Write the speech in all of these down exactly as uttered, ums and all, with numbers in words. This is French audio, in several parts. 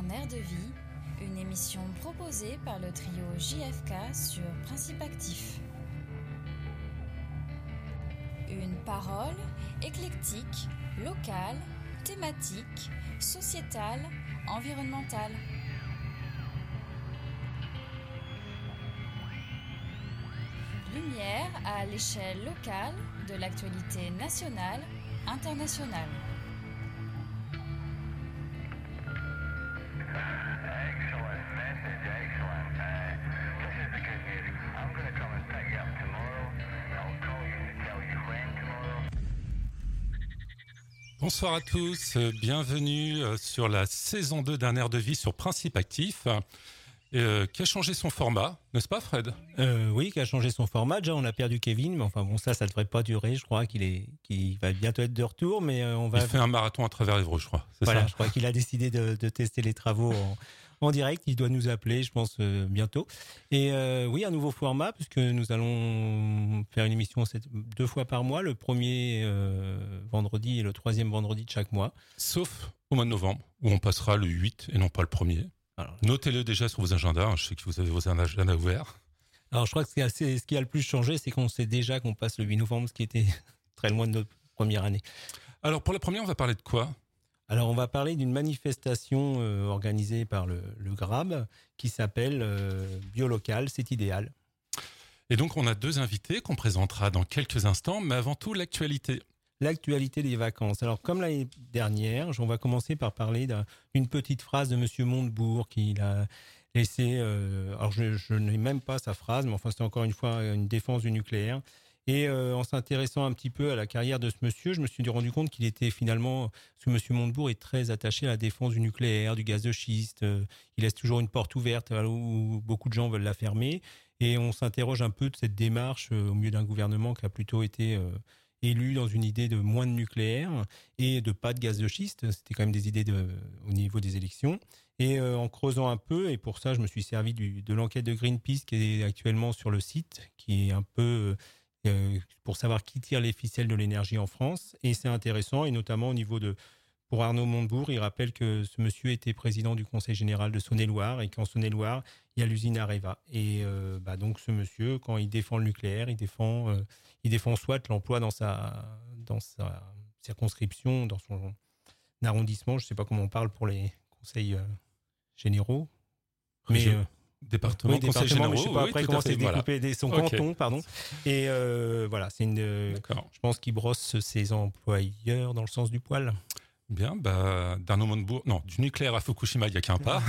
d'un air de vie, une émission proposée par le trio J F K sur Principe Actif. Une parole éclectique, locale, thématique, sociétale, environnementale. Lumière à l'échelle locale de l'actualité nationale, internationale. Bonsoir à tous, bienvenue sur la saison deux d'un air de vie sur Principe Actif, euh, qui a changé son format, n'est-ce pas Fred ? euh, Oui, qui a changé son format. Déjà, on a perdu Kevin, mais enfin bon, ça, ça devrait pas durer. Je crois qu'il est, qu'il va bientôt être de retour, mais euh, on va. Il fait un marathon à travers Évreux, je crois. C'est voilà, ça je crois qu'il a décidé de, de tester les travaux en, en direct. Il doit nous appeler, je pense, euh, bientôt. Et euh, oui, un nouveau format, puisque nous allons faire une émission deux fois par mois, le premier euh, vendredi et le troisième vendredi de chaque mois. Sauf au mois de novembre, où on passera le huit et non pas le premier. Alors, notez-le déjà sur vos agendas, hein, je sais que vous avez vos agendas ouverts. Alors je crois que ce qui a, ce qui a le plus changé, c'est qu'on sait déjà qu'on passe le huit novembre, ce qui était très loin de notre première année. Alors pour la première, on va parler de quoi ? Alors on va parler d'une manifestation euh, organisée par le, le Grab qui s'appelle euh, Biolocal, c'est idéal. Et donc on a deux invités qu'on présentera dans quelques instants, mais avant tout l'actualité. L'actualité des vacances. Alors, comme l'année dernière, on va commencer par parler d'une petite phrase de Monsieur Montebourg qu'il a laissé. Euh, alors, je, je n'ai même pas sa phrase, mais enfin, c'est encore une fois une défense du nucléaire. Et euh, en s'intéressant un petit peu à la carrière de ce monsieur, je me suis rendu compte qu'il était finalement, parce que Monsieur Montebourg est très attaché à la défense du nucléaire, du gaz de schiste. Euh, il laisse toujours une porte ouverte où beaucoup de gens veulent la fermer. Et on s'interroge un peu de cette démarche euh, au milieu d'un gouvernement qui a plutôt été euh, élu dans une idée de moins de nucléaire et de pas de gaz de schiste. C'était quand même des idées de, au niveau des élections. Et euh, en creusant un peu, et pour ça, je me suis servi du, de l'enquête de Greenpeace qui est actuellement sur le site, qui est un peu euh, pour savoir qui tire les ficelles de l'énergie en France. Et c'est intéressant, et notamment au niveau de... Pour Arnaud Montebourg, il rappelle que ce monsieur était président du Conseil général de Saône-et-Loire et qu'en Saône-et-Loire, il y a l'usine Areva. Et euh, bah donc ce monsieur, quand il défend le nucléaire, il défend, euh, il défend soit l'emploi dans sa dans sa circonscription, dans son arrondissement. Je sais pas comment on parle pour les conseils euh, généraux, mais euh, département, oui, conseil généraux. Mais je sais pas oui, après comment c'est découpé, voilà. Son okay. canton, pardon. Et euh, voilà, c'est une. Euh, je pense qu'il brosse ses employeurs dans le sens du poil. Bien, bah, d'Arnaud Montebourg, non, du nucléaire à Fukushima, il n'y a qu'un pas.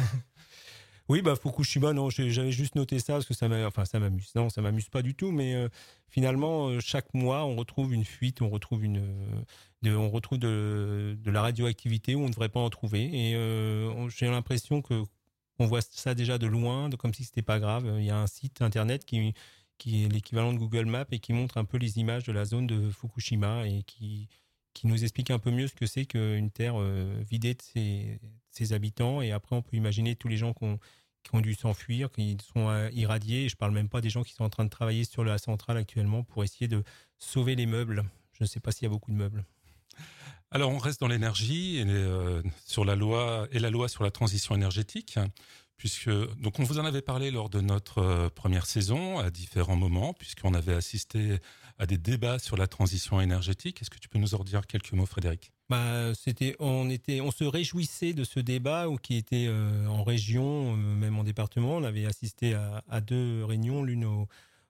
Oui, bah, Fukushima, non, j'avais juste noté ça parce que ça m'a, enfin, ça m'amuse. Non, ça m'amuse pas du tout, mais euh, finalement, euh, chaque mois, on retrouve une fuite, on retrouve une, de, on retrouve de, de la radioactivité où on ne devrait pas en trouver. Et euh, on, j'ai l'impression que on voit ça déjà de loin, de, comme si c'était pas grave. Il y a un site internet qui, qui est l'équivalent de Google Maps et qui montre un peu les images de la zone de Fukushima et qui qui nous explique un peu mieux ce que c'est qu'une terre euh, vidée de ses, de ses habitants. Et après, on peut imaginer tous les gens qui ont, qui ont dû s'enfuir, qui sont euh, irradiés. Et je parle même pas des gens qui sont en train de travailler sur la centrale actuellement pour essayer de sauver les meubles. Je ne sais pas s'il y a beaucoup de meubles. Alors, on reste dans l'énergie et euh, sur la loi et la loi sur la transition énergétique, puisque donc on vous en avait parlé lors de notre euh, première saison à différents moments, puisqu'on avait assisté à des débats sur la transition énergétique. Est-ce que tu peux nous en redire quelques mots, Frédéric ? Bah, c'était, on était, on se réjouissait de ce débat ou qui était euh, en région, euh, même en département. On avait assisté à, à deux réunions, l'une au,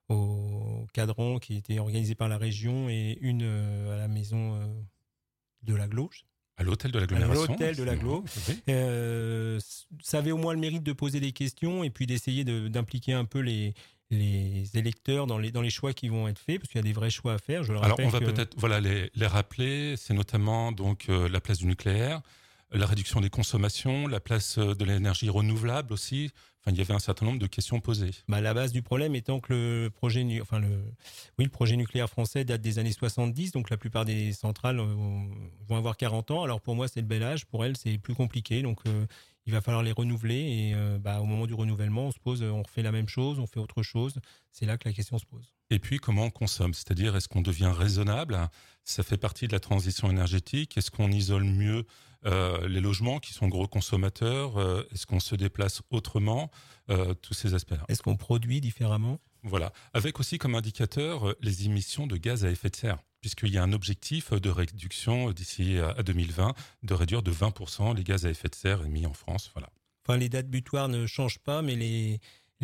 au cadran qui était organisée par la région et une euh, à la maison euh, de l'Agglo. À l'hôtel de l'agglomération. À l'hôtel de l'Agglo. Oui. Euh, ça avait au moins le mérite de poser des questions et puis d'essayer de, d'impliquer un peu les, les électeurs dans les, dans les choix qui vont être faits, parce qu'il y a des vrais choix à faire. Je le Alors, on va que... peut-être, voilà, les, les rappeler. C'est notamment, donc, euh, la place du nucléaire, la réduction des consommations, la place de l'énergie renouvelable aussi. Enfin, il y avait un certain nombre de questions posées. Bah, la base du problème étant que le projet, nu... enfin le, oui, le projet nucléaire français date des années soixante-dix, donc la plupart des centrales vont avoir quarante ans. Alors pour moi, c'est le bel âge. Pour elles, c'est plus compliqué. Donc euh, il va falloir les renouveler et euh, bah, au moment du renouvellement, on se pose, on refait la même chose, on fait autre chose. C'est là que la question se pose. Et puis, comment on consomme? C'est-à-dire, est-ce qu'on devient raisonnable? Ça fait partie de la transition énergétique. Est-ce qu'on isole mieux euh, les logements qui sont gros consommateurs? euh, Est-ce qu'on se déplace autrement? euh, Tous ces aspects-là. Est-ce qu'on produit différemment? Voilà. Avec aussi comme indicateur euh, les émissions de gaz à effet de serre, puisqu'il y a un objectif de réduction d'ici à deux mille vingt, de réduire de vingt pour cent les gaz à effet de serre émis en France. Voilà. Enfin, les dates butoirs ne changent pas, mais les,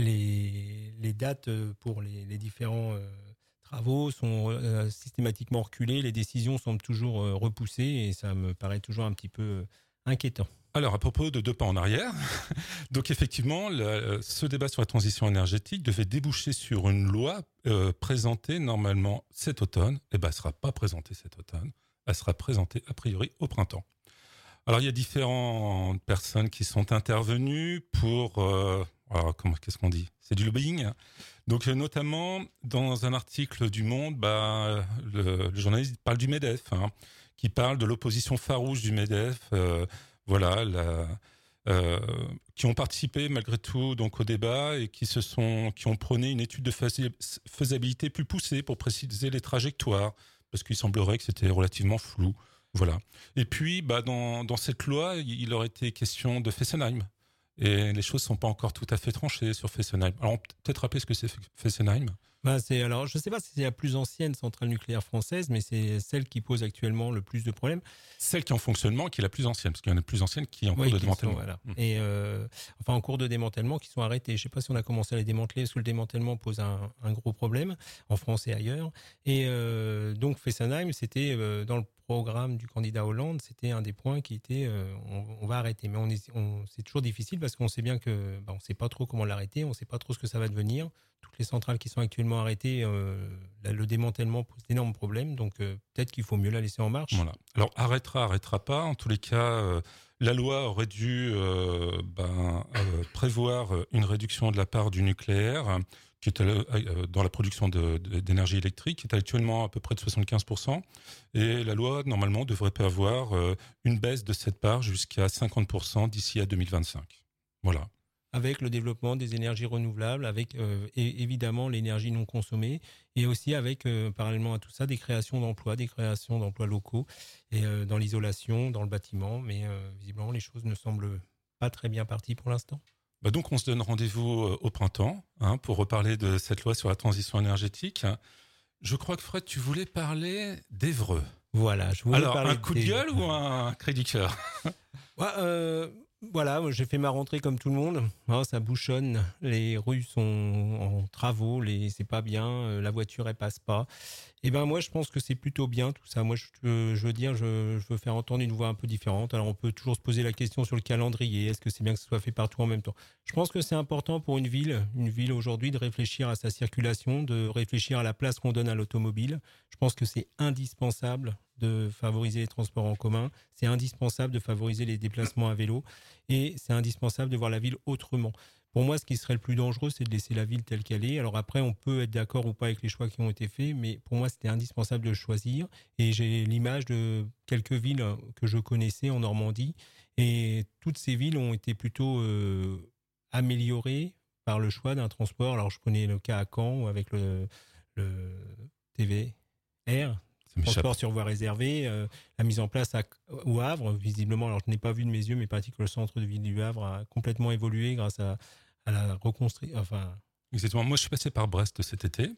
les, les dates pour les, les différents euh, travaux sont euh, systématiquement reculées. Les décisions semblent toujours euh, repoussées et ça me paraît toujours un petit peu euh, inquiétant. Alors, à propos de deux pas en arrière, donc effectivement, le, ce débat sur la transition énergétique devait déboucher sur une loi euh, présentée normalement cet automne. Eh ben, elle ne sera pas présentée cet automne. Elle sera présentée a priori au printemps. Alors, il y a différentes personnes qui sont intervenues pour... Euh, alors, comment, qu'est-ce qu'on dit? C'est du lobbying. Donc, euh, notamment, dans un article du Monde, bah, le, le journaliste parle du MEDEF, hein, qui parle de l'opposition farouche du MEDEF, euh, voilà, la, euh, qui ont participé malgré tout donc, au débat et qui, se sont, qui ont prôné une étude de faisabilité plus poussée pour préciser les trajectoires, parce qu'il semblerait que c'était relativement flou. Voilà. Et puis, bah, dans, dans cette loi, il aurait été question de Fessenheim. Et les choses ne sont pas encore tout à fait tranchées sur Fessenheim. Alors, on peut peut-être rappeler ce que c'est Fessenheim. Bah, c'est, alors, je ne sais pas si c'est la plus ancienne centrale nucléaire française, mais c'est celle qui pose actuellement le plus de problèmes. Celle qui est en fonctionnement, qui est la plus ancienne, parce qu'il y en a une plus ancienne qui est en cours oui, de démantèlement. Sont, voilà. Mmh. Et euh, enfin, en cours de démantèlement, qui sont arrêtés. Je ne sais pas si on a commencé à les démanteler, parce que le démantèlement pose un, un gros problème en France et ailleurs. Et euh, donc, Fessenheim, c'était euh, dans le programme du candidat Hollande, c'était un des points qui était euh, on, on va arrêter. Mais on est, on, c'est toujours difficile parce qu'on sait bien que bah, on ne sait pas trop comment l'arrêter, on ne sait pas trop ce que ça va devenir. Toutes les centrales qui sont actuellement arrêtées, euh, le démantèlement pose d'énormes problèmes, donc euh, peut-être qu'il faut mieux la laisser en marche. Voilà. Alors arrêtera, arrêtera pas. En tous les cas, euh, la loi aurait dû euh, ben, euh, prévoir une réduction de la part du nucléaire, qui est euh, dans la production de, de, d'énergie électrique, qui est actuellement à peu près de soixante-quinze pour cent. Et la loi, normalement, devrait prévoir euh, une baisse de cette part jusqu'à cinquante pour cent d'ici à deux mille vingt-cinq. Voilà. Avec le développement des énergies renouvelables, avec euh, et évidemment l'énergie non consommée, et aussi avec, euh, parallèlement à tout ça, des créations d'emplois, des créations d'emplois locaux, et euh, dans l'isolation, dans le bâtiment, mais euh, visiblement les choses ne semblent pas très bien parties pour l'instant. Bah donc on se donne rendez-vous euh, au printemps hein, pour reparler de cette loi sur la transition énergétique. Je crois que Fred, tu voulais parler d'Évreux. Voilà, je voulais Alors, parler un coup de gueule ou un cri du cœur? ouais, euh... Voilà, j'ai fait ma rentrée comme tout le monde. Oh, ça bouchonne, les rues sont en travaux, les c'est pas bien, la voiture elle passe pas. Et ben moi je pense que c'est plutôt bien tout ça. Moi je, je veux dire, je, je veux faire entendre une voix un peu différente. Alors on peut toujours se poser la question sur le calendrier. Est-ce que c'est bien que ce soit fait partout en même temps? Je pense que c'est important pour une ville, une ville aujourd'hui, de réfléchir à sa circulation, de réfléchir à la place qu'on donne à l'automobile. Je pense que c'est indispensable de favoriser les transports en commun, c'est indispensable de favoriser les déplacements à vélo et c'est indispensable de voir la ville autrement. Pour moi, ce qui serait le plus dangereux, c'est de laisser la ville telle qu'elle est. Alors après, on peut être d'accord ou pas avec les choix qui ont été faits, mais pour moi, c'était indispensable de choisir. Et j'ai l'image de quelques villes que je connaissais en Normandie et toutes ces villes ont été plutôt euh, améliorées par le choix d'un transport. Alors je connais le cas à Caen avec le, le T V R, transport sur voie réservée, euh, la mise en place à, au Havre, visiblement, alors je n'ai pas vu de mes yeux, mais paraît que le centre de ville du Havre a complètement évolué grâce à, à la reconstruction. Enfin... Exactement. Moi, je suis passé par Brest cet été,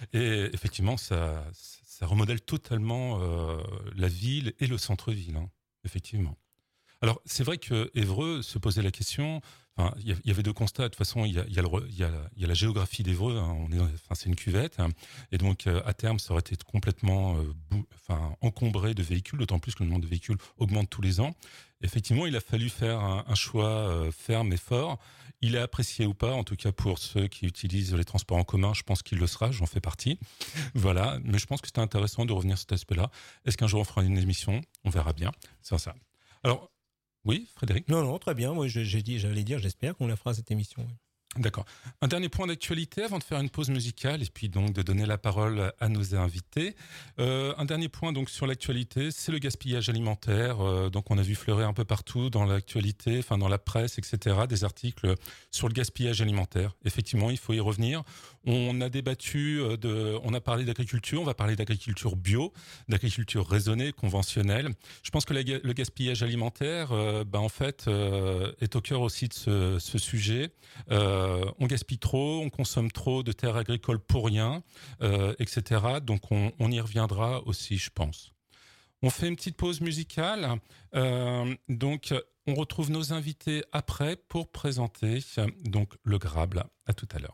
et effectivement, ça, ça remodèle totalement euh, la ville et le centre-ville, hein, effectivement. Alors, c'est vrai que Évreux se posait la question. Enfin, il y avait deux constats. De toute façon, il y a, il y a, le, il y a, la, il y a la géographie d'Évreux. Hein, on est, enfin, c'est une cuvette, hein, et donc à terme, ça aurait été complètement, euh, bou, enfin, encombré de véhicules. D'autant plus que le nombre de véhicules augmente tous les ans. Effectivement, il a fallu faire un, un choix euh, ferme et fort. Il est apprécié ou pas, en tout cas pour ceux qui utilisent les transports en commun. Je pense qu'il le sera. J'en fais partie. Voilà. Mais je pense que c'était intéressant de revenir sur cet aspect-là. Est-ce qu'un jour on fera une émission? On verra bien. C'est ça. Alors. Oui, Frédéric? Non, non, très bien. Moi, j'ai dit, j'allais dire, j'espère qu'on la fera cette émission. Oui. D'accord. Un dernier point d'actualité avant de faire une pause musicale et puis donc de donner la parole à nos invités. Euh, un dernier point donc sur l'actualité, c'est le gaspillage alimentaire. Euh, donc on a vu fleurir un peu partout dans l'actualité, enfin dans la presse, et cetera, des articles sur le gaspillage alimentaire. Effectivement, il faut y revenir. On a débattu de, on a parlé d'agriculture, on va parler d'agriculture bio, d'agriculture raisonnée, conventionnelle. Je pense que la, le gaspillage alimentaire, euh, ben en fait, euh, est au cœur aussi de ce, ce sujet. Euh, on gaspille trop, on consomme trop de terres agricoles pour rien, euh, et cetera. Donc on, on y reviendra aussi, je pense. On fait une petite pause musicale. Euh, donc on retrouve nos invités après pour présenter donc le Grable. À tout à l'heure.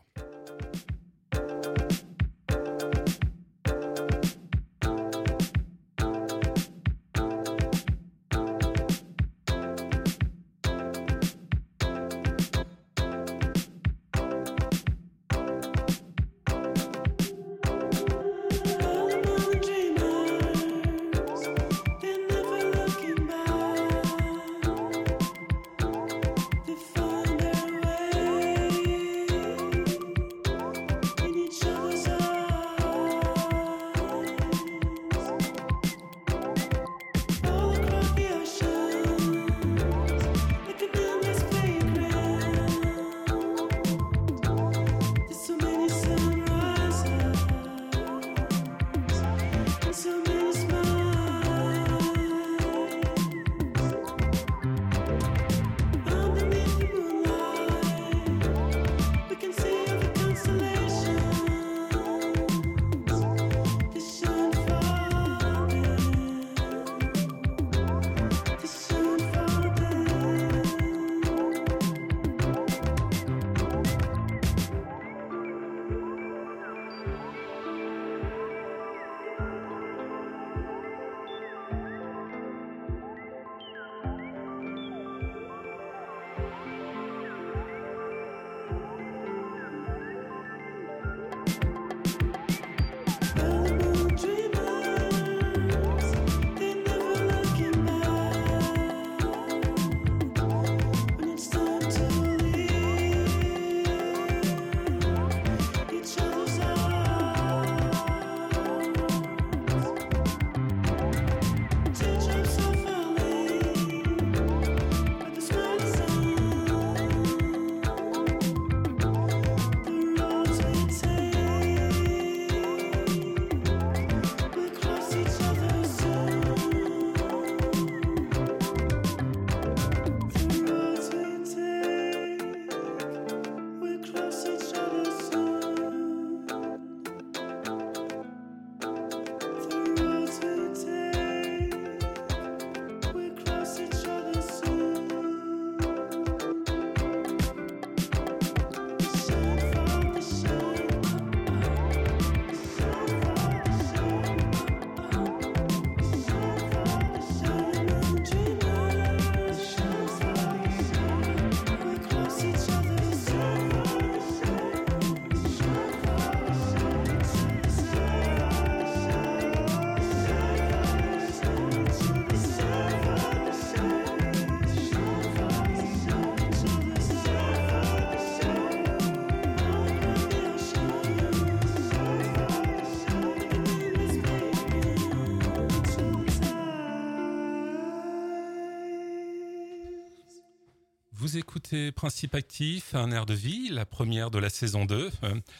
Vous écoutez Principe Actif, un air de vie, la première de la saison deux.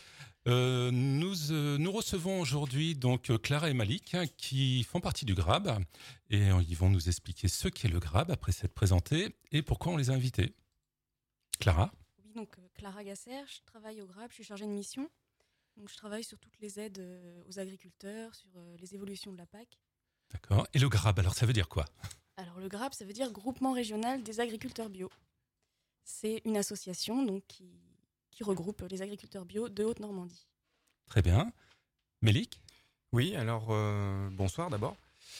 Euh, nous, euh, nous recevons aujourd'hui donc Clara et Malik qui font partie du Grab et ils vont nous expliquer ce qu'est le Grab après s'être présentés et pourquoi on les a invités. Clara ? Oui, donc euh, Clara Gasser, je travaille au Grab, je suis chargée de mission. Donc je travaille sur toutes les aides euh, aux agriculteurs, sur euh, les évolutions de la P A C. D'accord. Et le Grab, alors ça veut dire quoi ? Alors le Grab, ça veut dire Groupement Régional des Agriculteurs Bio. C'est une association donc, qui, qui regroupe les agriculteurs bio de Haute-Normandie. Très bien. Mélik ? Oui, alors euh, bonsoir d'abord.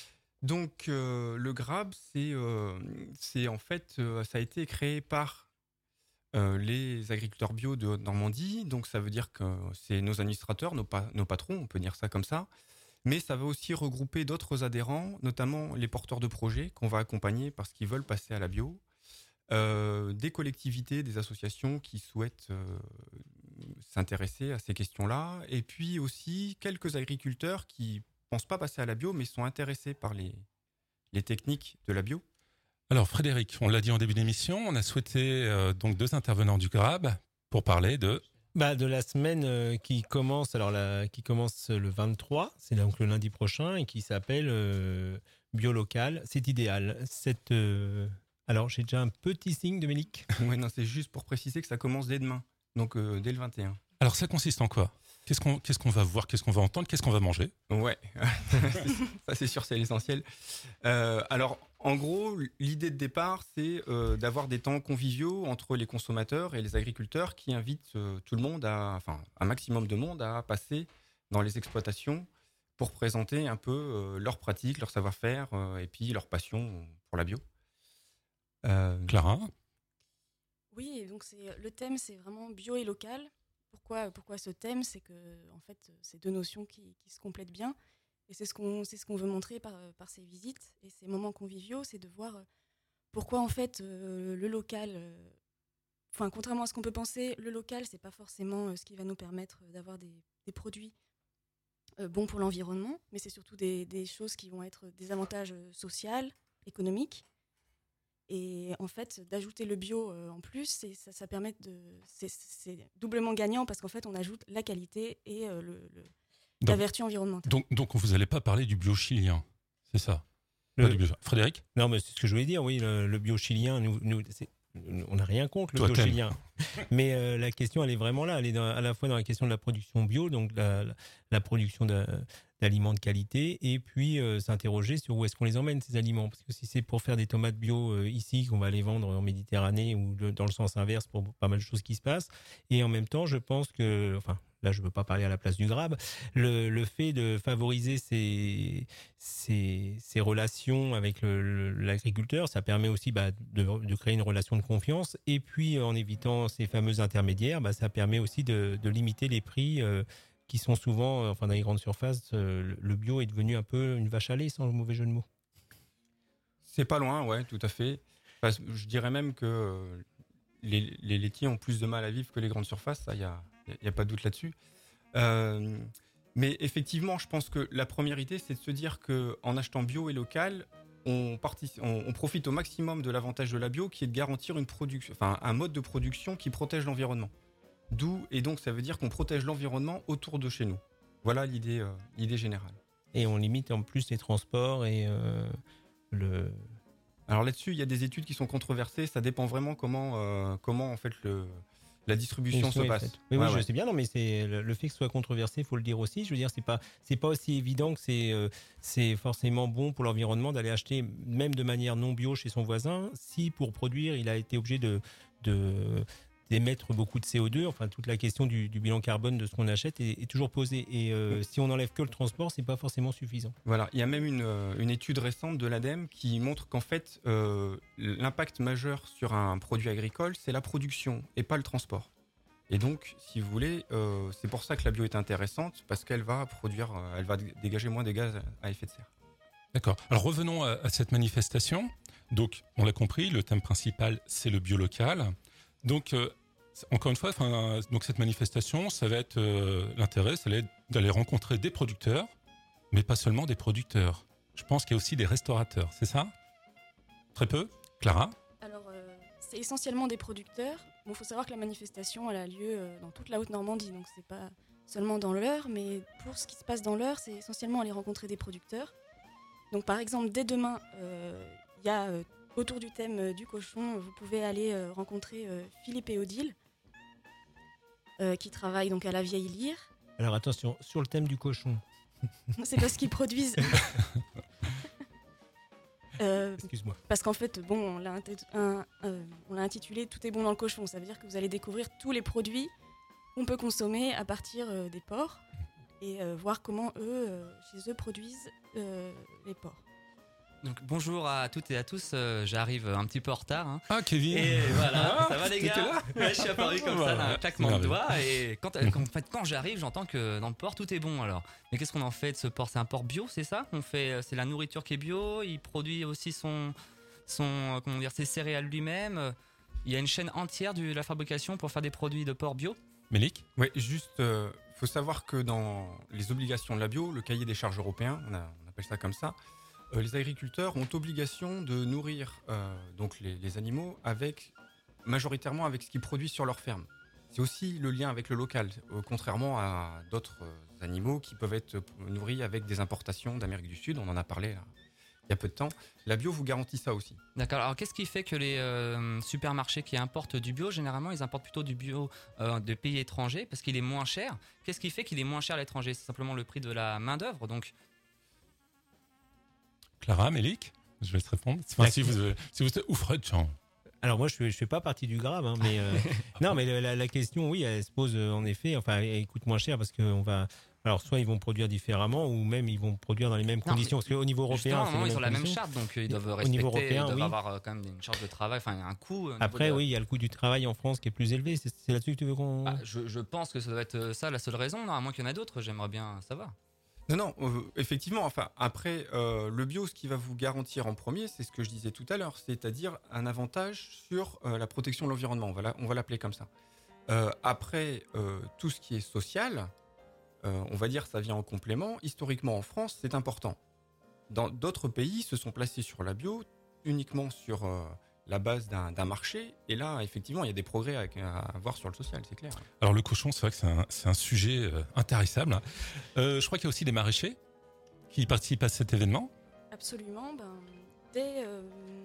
Donc euh, le Grab, c'est, euh, c'est en fait, euh, ça a été créé par euh, les agriculteurs bio de Haute-Normandie. Donc ça veut dire que c'est nos administrateurs, nos, pa- nos patrons, on peut dire ça comme ça. Mais ça va aussi regrouper d'autres adhérents, notamment les porteurs de projets qu'on va accompagner parce qu'ils veulent passer à la bio. euh, des collectivités, des associations qui souhaitent euh, s'intéresser à ces questions-là, et puis aussi quelques agriculteurs qui pensent pas passer à la bio, mais sont intéressés par les, les techniques de la bio. Alors Frédéric, on l'a dit en début d'émission, on a souhaité euh, donc deux intervenants du Grab pour parler de... Bah, de la semaine euh, qui commence, alors la, qui commence le vingt-trois, c'est donc le lundi prochain, et qui s'appelle euh, Bio Local, c'est idéal. Cette, euh, alors j'ai déjà un petit signe, Dominique. Ouais, non, c'est juste pour préciser que ça commence dès demain, donc euh, dès le vingt et un. Alors ça consiste en quoi ? Qu'est-ce qu'on, qu'est-ce qu'on va voir, qu'est-ce qu'on va entendre, qu'est-ce qu'on va manger ? Ouais, ça c'est sûr, c'est l'essentiel. Euh, alors, en gros, l'idée de départ, c'est euh, d'avoir des temps conviviaux entre les consommateurs et les agriculteurs qui invitent euh, tout le monde, à, enfin un maximum de monde, à passer dans les exploitations pour présenter un peu euh, leurs pratiques, leur savoir-faire euh, et puis leur passion pour la bio. Euh, Clara ? Oui, et donc c'est, le thème, c'est vraiment bio et local. Pourquoi, pourquoi ce thème ? C'est que, en fait, c'est deux notions qui, qui se complètent bien. Et c'est ce qu'on, c'est ce qu'on veut montrer par, par ces visites et ces moments conviviaux, c'est de voir pourquoi, en fait, euh, le local, euh, enfin, contrairement à ce qu'on peut penser, le local, c'est pas forcément ce qui va nous permettre d'avoir des, des produits euh, bons pour l'environnement, mais c'est surtout des, des choses qui vont être des avantages sociaux, économiques. Et en fait, d'ajouter le bio euh, en plus, c'est, ça, ça permet de, c'est, c'est doublement gagnant parce qu'en fait, on ajoute la qualité et euh, le, le, donc, la vertu environnementale. Donc, donc vous n'allez pas parler du bio chilien, c'est ça ? Le... Du bio... Frédéric ? Non, mais c'est ce que je voulais dire, oui, le, le bio chilien, nous, nous, c'est... on n'a rien contre le Toi, bio t'aimes. chilien. Mais euh, la question, elle est vraiment là. Elle est dans, à la fois dans la question de la production bio, donc la, la, la production de, d'aliments de qualité, et puis euh, s'interroger sur où est-ce qu'on les emmène, ces aliments. Parce que si c'est pour faire des tomates bio euh, ici, qu'on va les vendre en Méditerranée, ou de, dans le sens inverse pour pas mal de choses qui se passent, et en même temps, je pense que... enfin, là, je ne veux pas parler à la place du Grab, le, le fait de favoriser ces, ces, ces relations avec le, le, l'agriculteur, ça permet aussi bah, de, de créer une relation de confiance. Et puis, en évitant ces fameux intermédiaires, bah, ça permet aussi de, de limiter les prix euh, qui sont souvent, euh, enfin, dans les grandes surfaces, euh, le bio est devenu un peu une vache à lait, sans le mauvais jeu de mots. C'est pas loin, ouais, tout à fait. Enfin, je dirais même que euh, les, les laitiers ont plus de mal à vivre que les grandes surfaces, ça, il y a... Il n'y a pas de doute là-dessus. Euh, mais effectivement, je pense que la première idée, c'est de se dire qu'en achetant bio et local, on, partic- on, on profite au maximum de l'avantage de la bio, qui est de garantir une production, enfin, un mode de production qui protège l'environnement. D'où, et donc ça veut dire qu'on protège l'environnement autour de chez nous. Voilà l'idée, euh, l'idée générale. Et on limite en plus les transports et euh, le... Alors là-dessus, il y a des études qui sont controversées. Ça dépend vraiment comment, euh, comment en fait le... la distribution se passe. Oui, ouais, oui, ouais. je sais bien. Non, mais c'est le, le fait que ce soit controversé, il faut le dire aussi. Je veux dire, c'est pas, c'est pas aussi évident que c'est, euh, c'est forcément bon pour l'environnement d'aller acheter, même de manière non bio, chez son voisin, si pour produire, il a été obligé de, de d'émettre beaucoup de C O deux. Enfin, toute la question du, du bilan carbone de ce qu'on achète est, est toujours posée. Et euh, si on enlève que le transport, c'est pas forcément suffisant. Voilà, il y a même une, une étude récente de l'ADEME qui montre qu'en fait, euh, l'impact majeur sur un produit agricole, c'est la production et pas le transport. Et donc, si vous voulez, euh, c'est pour ça que la bio est intéressante, parce qu'elle va produire, euh, elle va dégager moins de gaz à effet de serre. D'accord. Alors revenons à, à cette manifestation. Donc, on l'a compris, le thème principal, c'est le bio local. Donc, euh, encore une fois, enfin, donc cette manifestation, ça va être euh, l'intérêt, c'est d'aller rencontrer des producteurs, mais pas seulement des producteurs. Je pense qu'il y a aussi des restaurateurs, c'est ça ? Très peu ? Clara ? Alors, euh, c'est essentiellement des producteurs. Bon, faut savoir que la manifestation, elle a lieu euh, dans toute la Haute-Normandie, donc c'est pas seulement dans l'Eure, mais pour ce qui se passe dans l'Eure, c'est essentiellement aller rencontrer des producteurs. Donc, par exemple, dès demain, il euh, y a euh, autour du thème euh, du cochon, vous pouvez aller euh, rencontrer euh, Philippe et Odile, euh, qui travaillent donc à la Vieille Lyre. Alors attention, sur le thème du cochon. C'est parce qu'ils produisent. euh, Excuse-moi. Parce qu'en fait, bon, on l'a, un, euh, on l'a intitulé Tout est bon dans le cochon. Ça veut dire que vous allez découvrir tous les produits qu'on peut consommer à partir euh, des porcs et euh, voir comment eux, euh, chez eux, produisent euh, les porcs. Donc bonjour à toutes et à tous, euh, j'arrive un petit peu en retard. Hein. Ah, Kevin. Et voilà, ah, ça va les gars là ouais, je suis apparu comme ça d'un claquement ouais, de doigts et quand, quand, en fait, quand j'arrive, j'entends que dans le porc tout est bon alors. Mais qu'est-ce qu'on en fait de ce porc ? C'est un porc bio, c'est ça ? On fait, c'est la nourriture qui est bio, il produit aussi son, son, euh, comment dire, ses céréales lui-même. Euh, Il y a une chaîne entière de la fabrication pour faire des produits de porc bio. Mélic ? Oui, juste, il euh, faut savoir que dans les obligations de la bio, le cahier des charges européen, on, a, on appelle ça comme ça, euh, les agriculteurs ont obligation de nourrir euh, donc les, les animaux avec, majoritairement avec ce qu'ils produisent sur leur ferme. C'est aussi le lien avec le local, euh, contrairement à d'autres euh, animaux qui peuvent être nourris avec des importations d'Amérique du Sud, on en a parlé là, il y a peu de temps. La bio vous garantit ça aussi. D'accord. Alors, qu'est-ce qui fait que les euh, supermarchés qui importent du bio, généralement, ils importent plutôt du bio euh, de pays étrangers parce qu'il est moins cher. Qu'est-ce qui fait qu'il est moins cher à l'étranger ? C'est simplement le prix de la main-d'œuvre. Donc, Clara, Mélic ? Je vais te répondre. Enfin, si vous, si vous êtes ou Fred, Jean. Alors moi je fais, je fais pas partie du grave, hein, mais euh, non, mais la, la question, oui, elle se pose euh, en effet. Enfin, elle coûte moins cher parce que on va. Alors soit ils vont produire différemment ou même ils vont produire dans les mêmes Non, conditions. Parce qu'au niveau européen, justement, c'est les ils ont mêmes la même conditions. charte, donc euh, ils doivent Au respecter, niveau européen, ils doivent oui. avoir euh, quand même une charge de travail, enfin un coût. au niveau Après, de- oui, il y a le coût du travail en France qui est plus élevé. C'est, c'est là-dessus que tu veux qu'on. Bah, je, je pense que ça doit être ça la seule raison, non, à moins qu'il y en a d'autres. J'aimerais bien savoir. Non, non, euh, effectivement, enfin, après, euh, le bio, ce qui va vous garantir en premier, c'est ce que je disais tout à l'heure, c'est-à-dire un avantage sur euh, la protection de l'environnement, on va, la- on va l'appeler comme ça. Euh, après, euh, tout ce qui est social, euh, on va dire ça vient en complément. Historiquement, en France, c'est important. Dans d'autres pays, se sont placés sur la bio uniquement sur euh, la base d'un, d'un marché, et là, effectivement, il y a des progrès à, à voir sur le social, c'est clair. Alors le cochon, c'est vrai que c'est un, c'est un sujet euh, intarissable. hein. Euh, je crois qu'il y a aussi des maraîchers qui participent à cet événement. Absolument. Ben, dès, euh,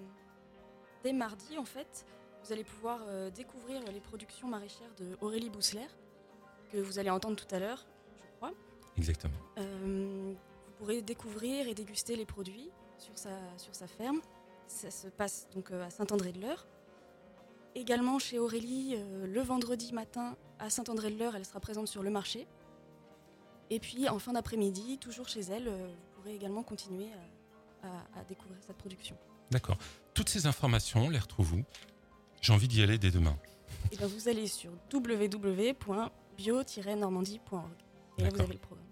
dès mardi, en fait, vous allez pouvoir euh, découvrir les productions maraîchères de Aurélie Bousseler, que vous allez entendre tout à l'heure, je crois. Exactement. Euh, vous pourrez découvrir et déguster les produits sur sa, sur sa ferme. Ça se passe donc euh, à Saint-André-de-l'Eure. Également chez Aurélie, euh, le vendredi matin à Saint-André-de-l'Eure, elle sera présente sur le marché. Et puis en fin d'après-midi, toujours chez elle, euh, vous pourrez également continuer à, à- à découvrir cette production. D'accord. Toutes ces informations, les retrouvez-vous ? J'ai envie d'y aller dès demain. Et bien vous allez sur w w w point bio tiret normandie point org. Et là vous D'accord. avez le programme.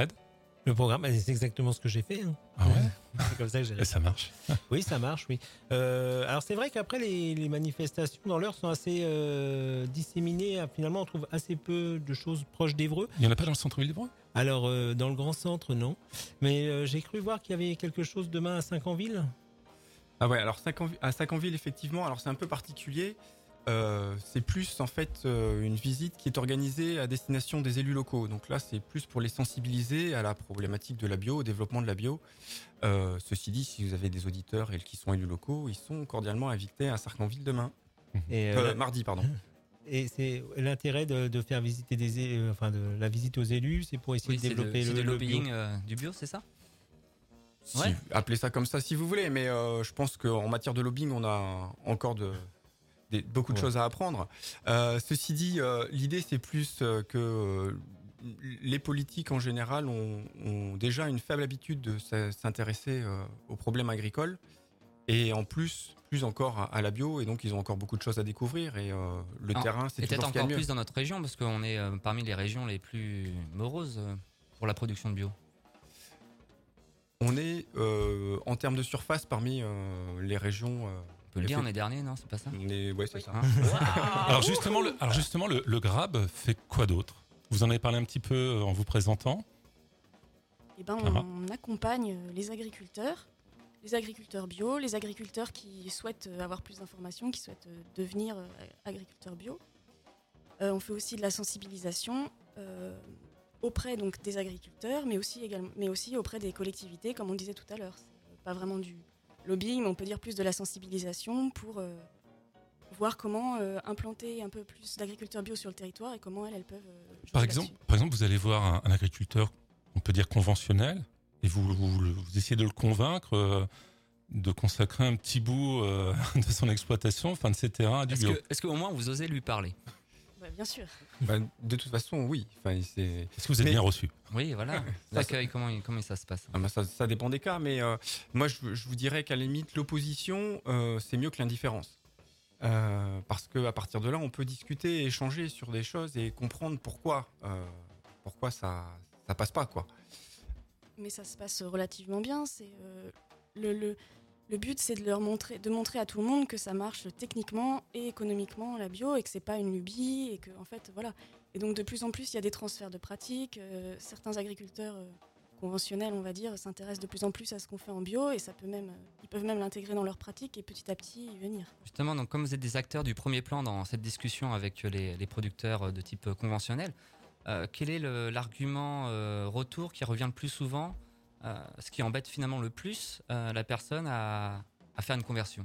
Le programme, bah, c'est exactement ce que j'ai fait. hein. Ah ouais ? C'est comme ça que j'ai. Et ça marche. Oui, ça marche, oui. Euh, alors c'est vrai qu'après les, les manifestations dans l'heure sont assez euh, disséminées. Finalement, on trouve assez peu de choses proches d'Évreux. Il n'y en a pas dans le centre-ville d'Évreux ? Alors euh, dans le grand centre, non. Mais euh, j'ai cru voir qu'il y avait quelque chose demain à Saint-Canville. Ah ouais, alors Saint-Canvi- à Saint-Canville, effectivement, alors c'est un peu particulier. Euh, c'est plus en fait euh, une visite qui est organisée à destination des élus locaux. Donc là, c'est plus pour les sensibiliser à la problématique de la bio, au développement de la bio. Euh, ceci dit, si vous avez des auditeurs et qui sont élus locaux, ils sont cordialement invités à Saint-Canville demain. Et, Euh, euh, mardi, pardon. et c'est l'intérêt de, de faire visiter des, é- euh, enfin de la visite aux élus, c'est pour essayer Oui, de c'est développer de, c'est le, de le lobbying bio. euh, du bio, c'est ça ? Si, Ouais. appelez ça comme ça si vous voulez, mais euh, je pense qu'en matière de lobbying, on a encore de, des- beaucoup de Ouais. choses à apprendre. Euh, ceci dit, euh, l'idée c'est plus euh, que euh, les politiques en général ont, ont déjà une faible habitude de s- s'intéresser euh, aux problèmes agricoles, et en plus, plus encore à, à la bio, et donc ils ont encore beaucoup de choses à découvrir, et euh, le Alors, terrain c'est Et peut-être toujours ce qu'il y a de encore mieux. plus dans notre région, parce qu'on est euh, parmi les régions les plus moroses euh, pour la production de bio. On est euh, en termes de surface parmi euh, les régions. euh, On peut le dire, on est dernier, non ? C'est pas ça ? on est, ouais, c'est ça. Hein Alors justement, le, alors justement le, le Grab fait quoi d'autre ? Vous en avez parlé un petit peu en vous présentant. Eh ben, Clara. on accompagne les agriculteurs, les agriculteurs bio, les agriculteurs qui souhaitent avoir plus d'informations, qui souhaitent devenir euh, agriculteurs bio. Euh, on fait aussi de la sensibilisation euh, auprès donc, des agriculteurs, mais aussi, également, mais aussi auprès des collectivités, comme on disait tout à l'heure. C'est pas vraiment du lobbying, mais on peut dire plus de la sensibilisation pour euh, voir comment euh, implanter un peu plus d'agriculteurs bio sur le territoire et comment elles, elles peuvent euh, jouer Par là-dessus. exemple, par exemple, vous allez voir un, un agriculteur, on peut dire conventionnel, et vous, vous, vous essayez de le convaincre euh, de consacrer un petit bout euh, de son exploitation, enfin de ses terrains à du Est-ce bio. que, est-ce qu'au moins vous osez lui parler ? Ouais, bien sûr. Bah, de toute façon, oui. Enfin, c'est Est-ce que vous êtes Mais- bien reçu ? Oui, voilà. L'accueil, comment, il- comment ça se passe ? Ah bah ça, ça dépend des cas, mais euh, moi je, je vous dirais qu'à la limite l'opposition euh, c'est mieux que l'indifférence, euh, parce que à partir de là on peut discuter, échanger sur des choses et comprendre pourquoi euh, pourquoi ça ça passe pas quoi. Mais ça se passe relativement bien. C'est euh, le, le, le but, c'est de leur montrer, de montrer à tout le monde que ça marche techniquement et économiquement la bio et que c'est pas une lubie et que en fait voilà. Et donc de plus en plus, il y a des transferts de pratiques. Euh, certains agriculteurs euh, conventionnels, on va dire, s'intéressent de plus en plus à ce qu'on fait en bio et ça peut même, euh, ils peuvent même l'intégrer dans leur pratique et petit à petit y venir. Justement, donc comme vous êtes des acteurs du premier plan dans cette discussion avec les, les producteurs de type conventionnel, euh, quel est le, l'argument euh, retour qui revient le plus souvent? Euh, ce qui embête finalement le plus euh, la personne à, à faire une conversion.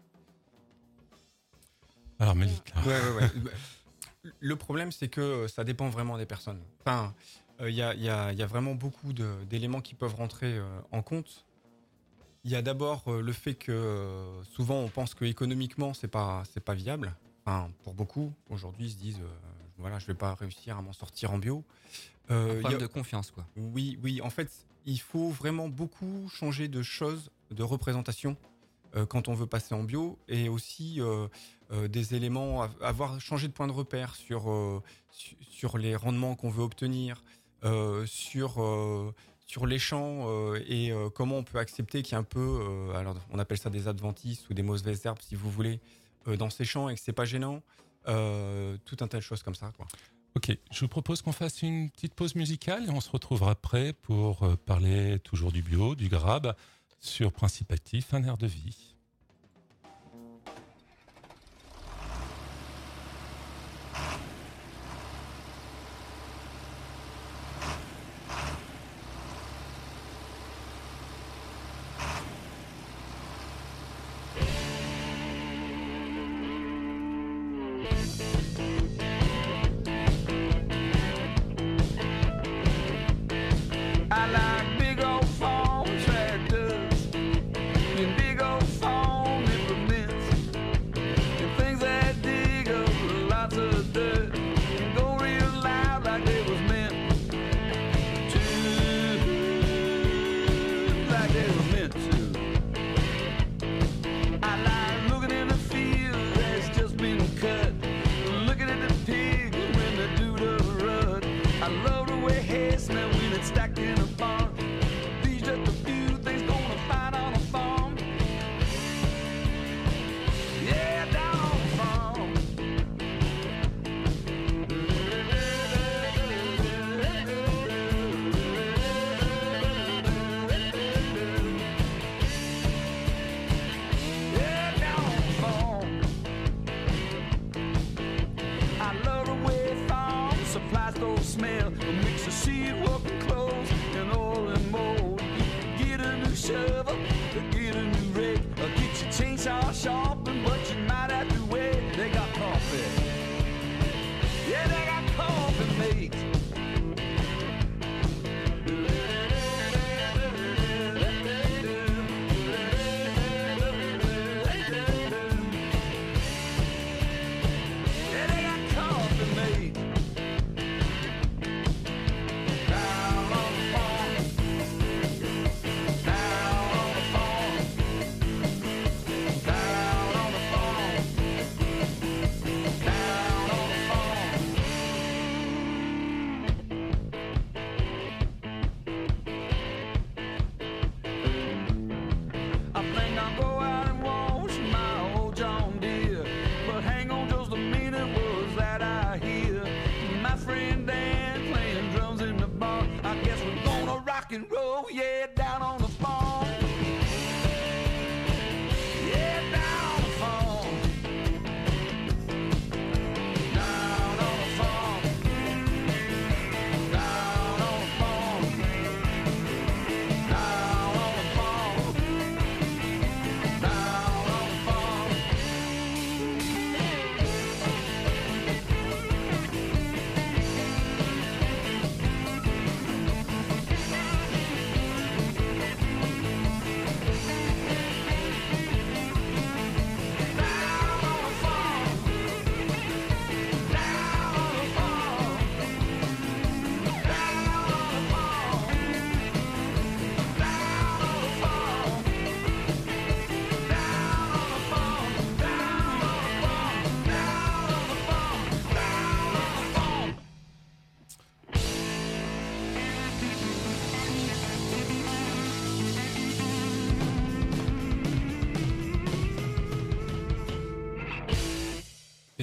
Alors Mélite, là. Ouais, ouais, ouais. Le problème, c'est que ça dépend vraiment des personnes. Enfin, il euh, y, a, y, a, y a vraiment beaucoup de, d'éléments qui peuvent rentrer euh, en compte. Il y a d'abord euh, le fait que euh, souvent on pense que économiquement c'est pas c'est pas viable. Enfin, pour beaucoup, aujourd'hui ils se disent euh, voilà, je vais pas réussir à m'en sortir en bio. Euh, Un problème y a... de confiance, quoi. Oui, oui. En fait, il faut vraiment beaucoup changer de choses, de représentation euh, quand on veut passer en bio, et aussi euh, euh, des éléments, avoir changé de point de repère sur euh, su, sur les rendements qu'on veut obtenir, euh, sur euh, sur les champs euh, et euh, comment on peut accepter qu'il y a un peu, euh, alors on appelle ça des adventices ou des mauvaises herbes si vous voulez, euh, dans ces champs et que c'est pas gênant, euh, tout un tas de choses comme ça, quoi. Ok, je vous propose qu'on fasse une petite pause musicale et on se retrouvera après pour euh, parler toujours du bio, du grabe, sur Principe Actif, un air de vie.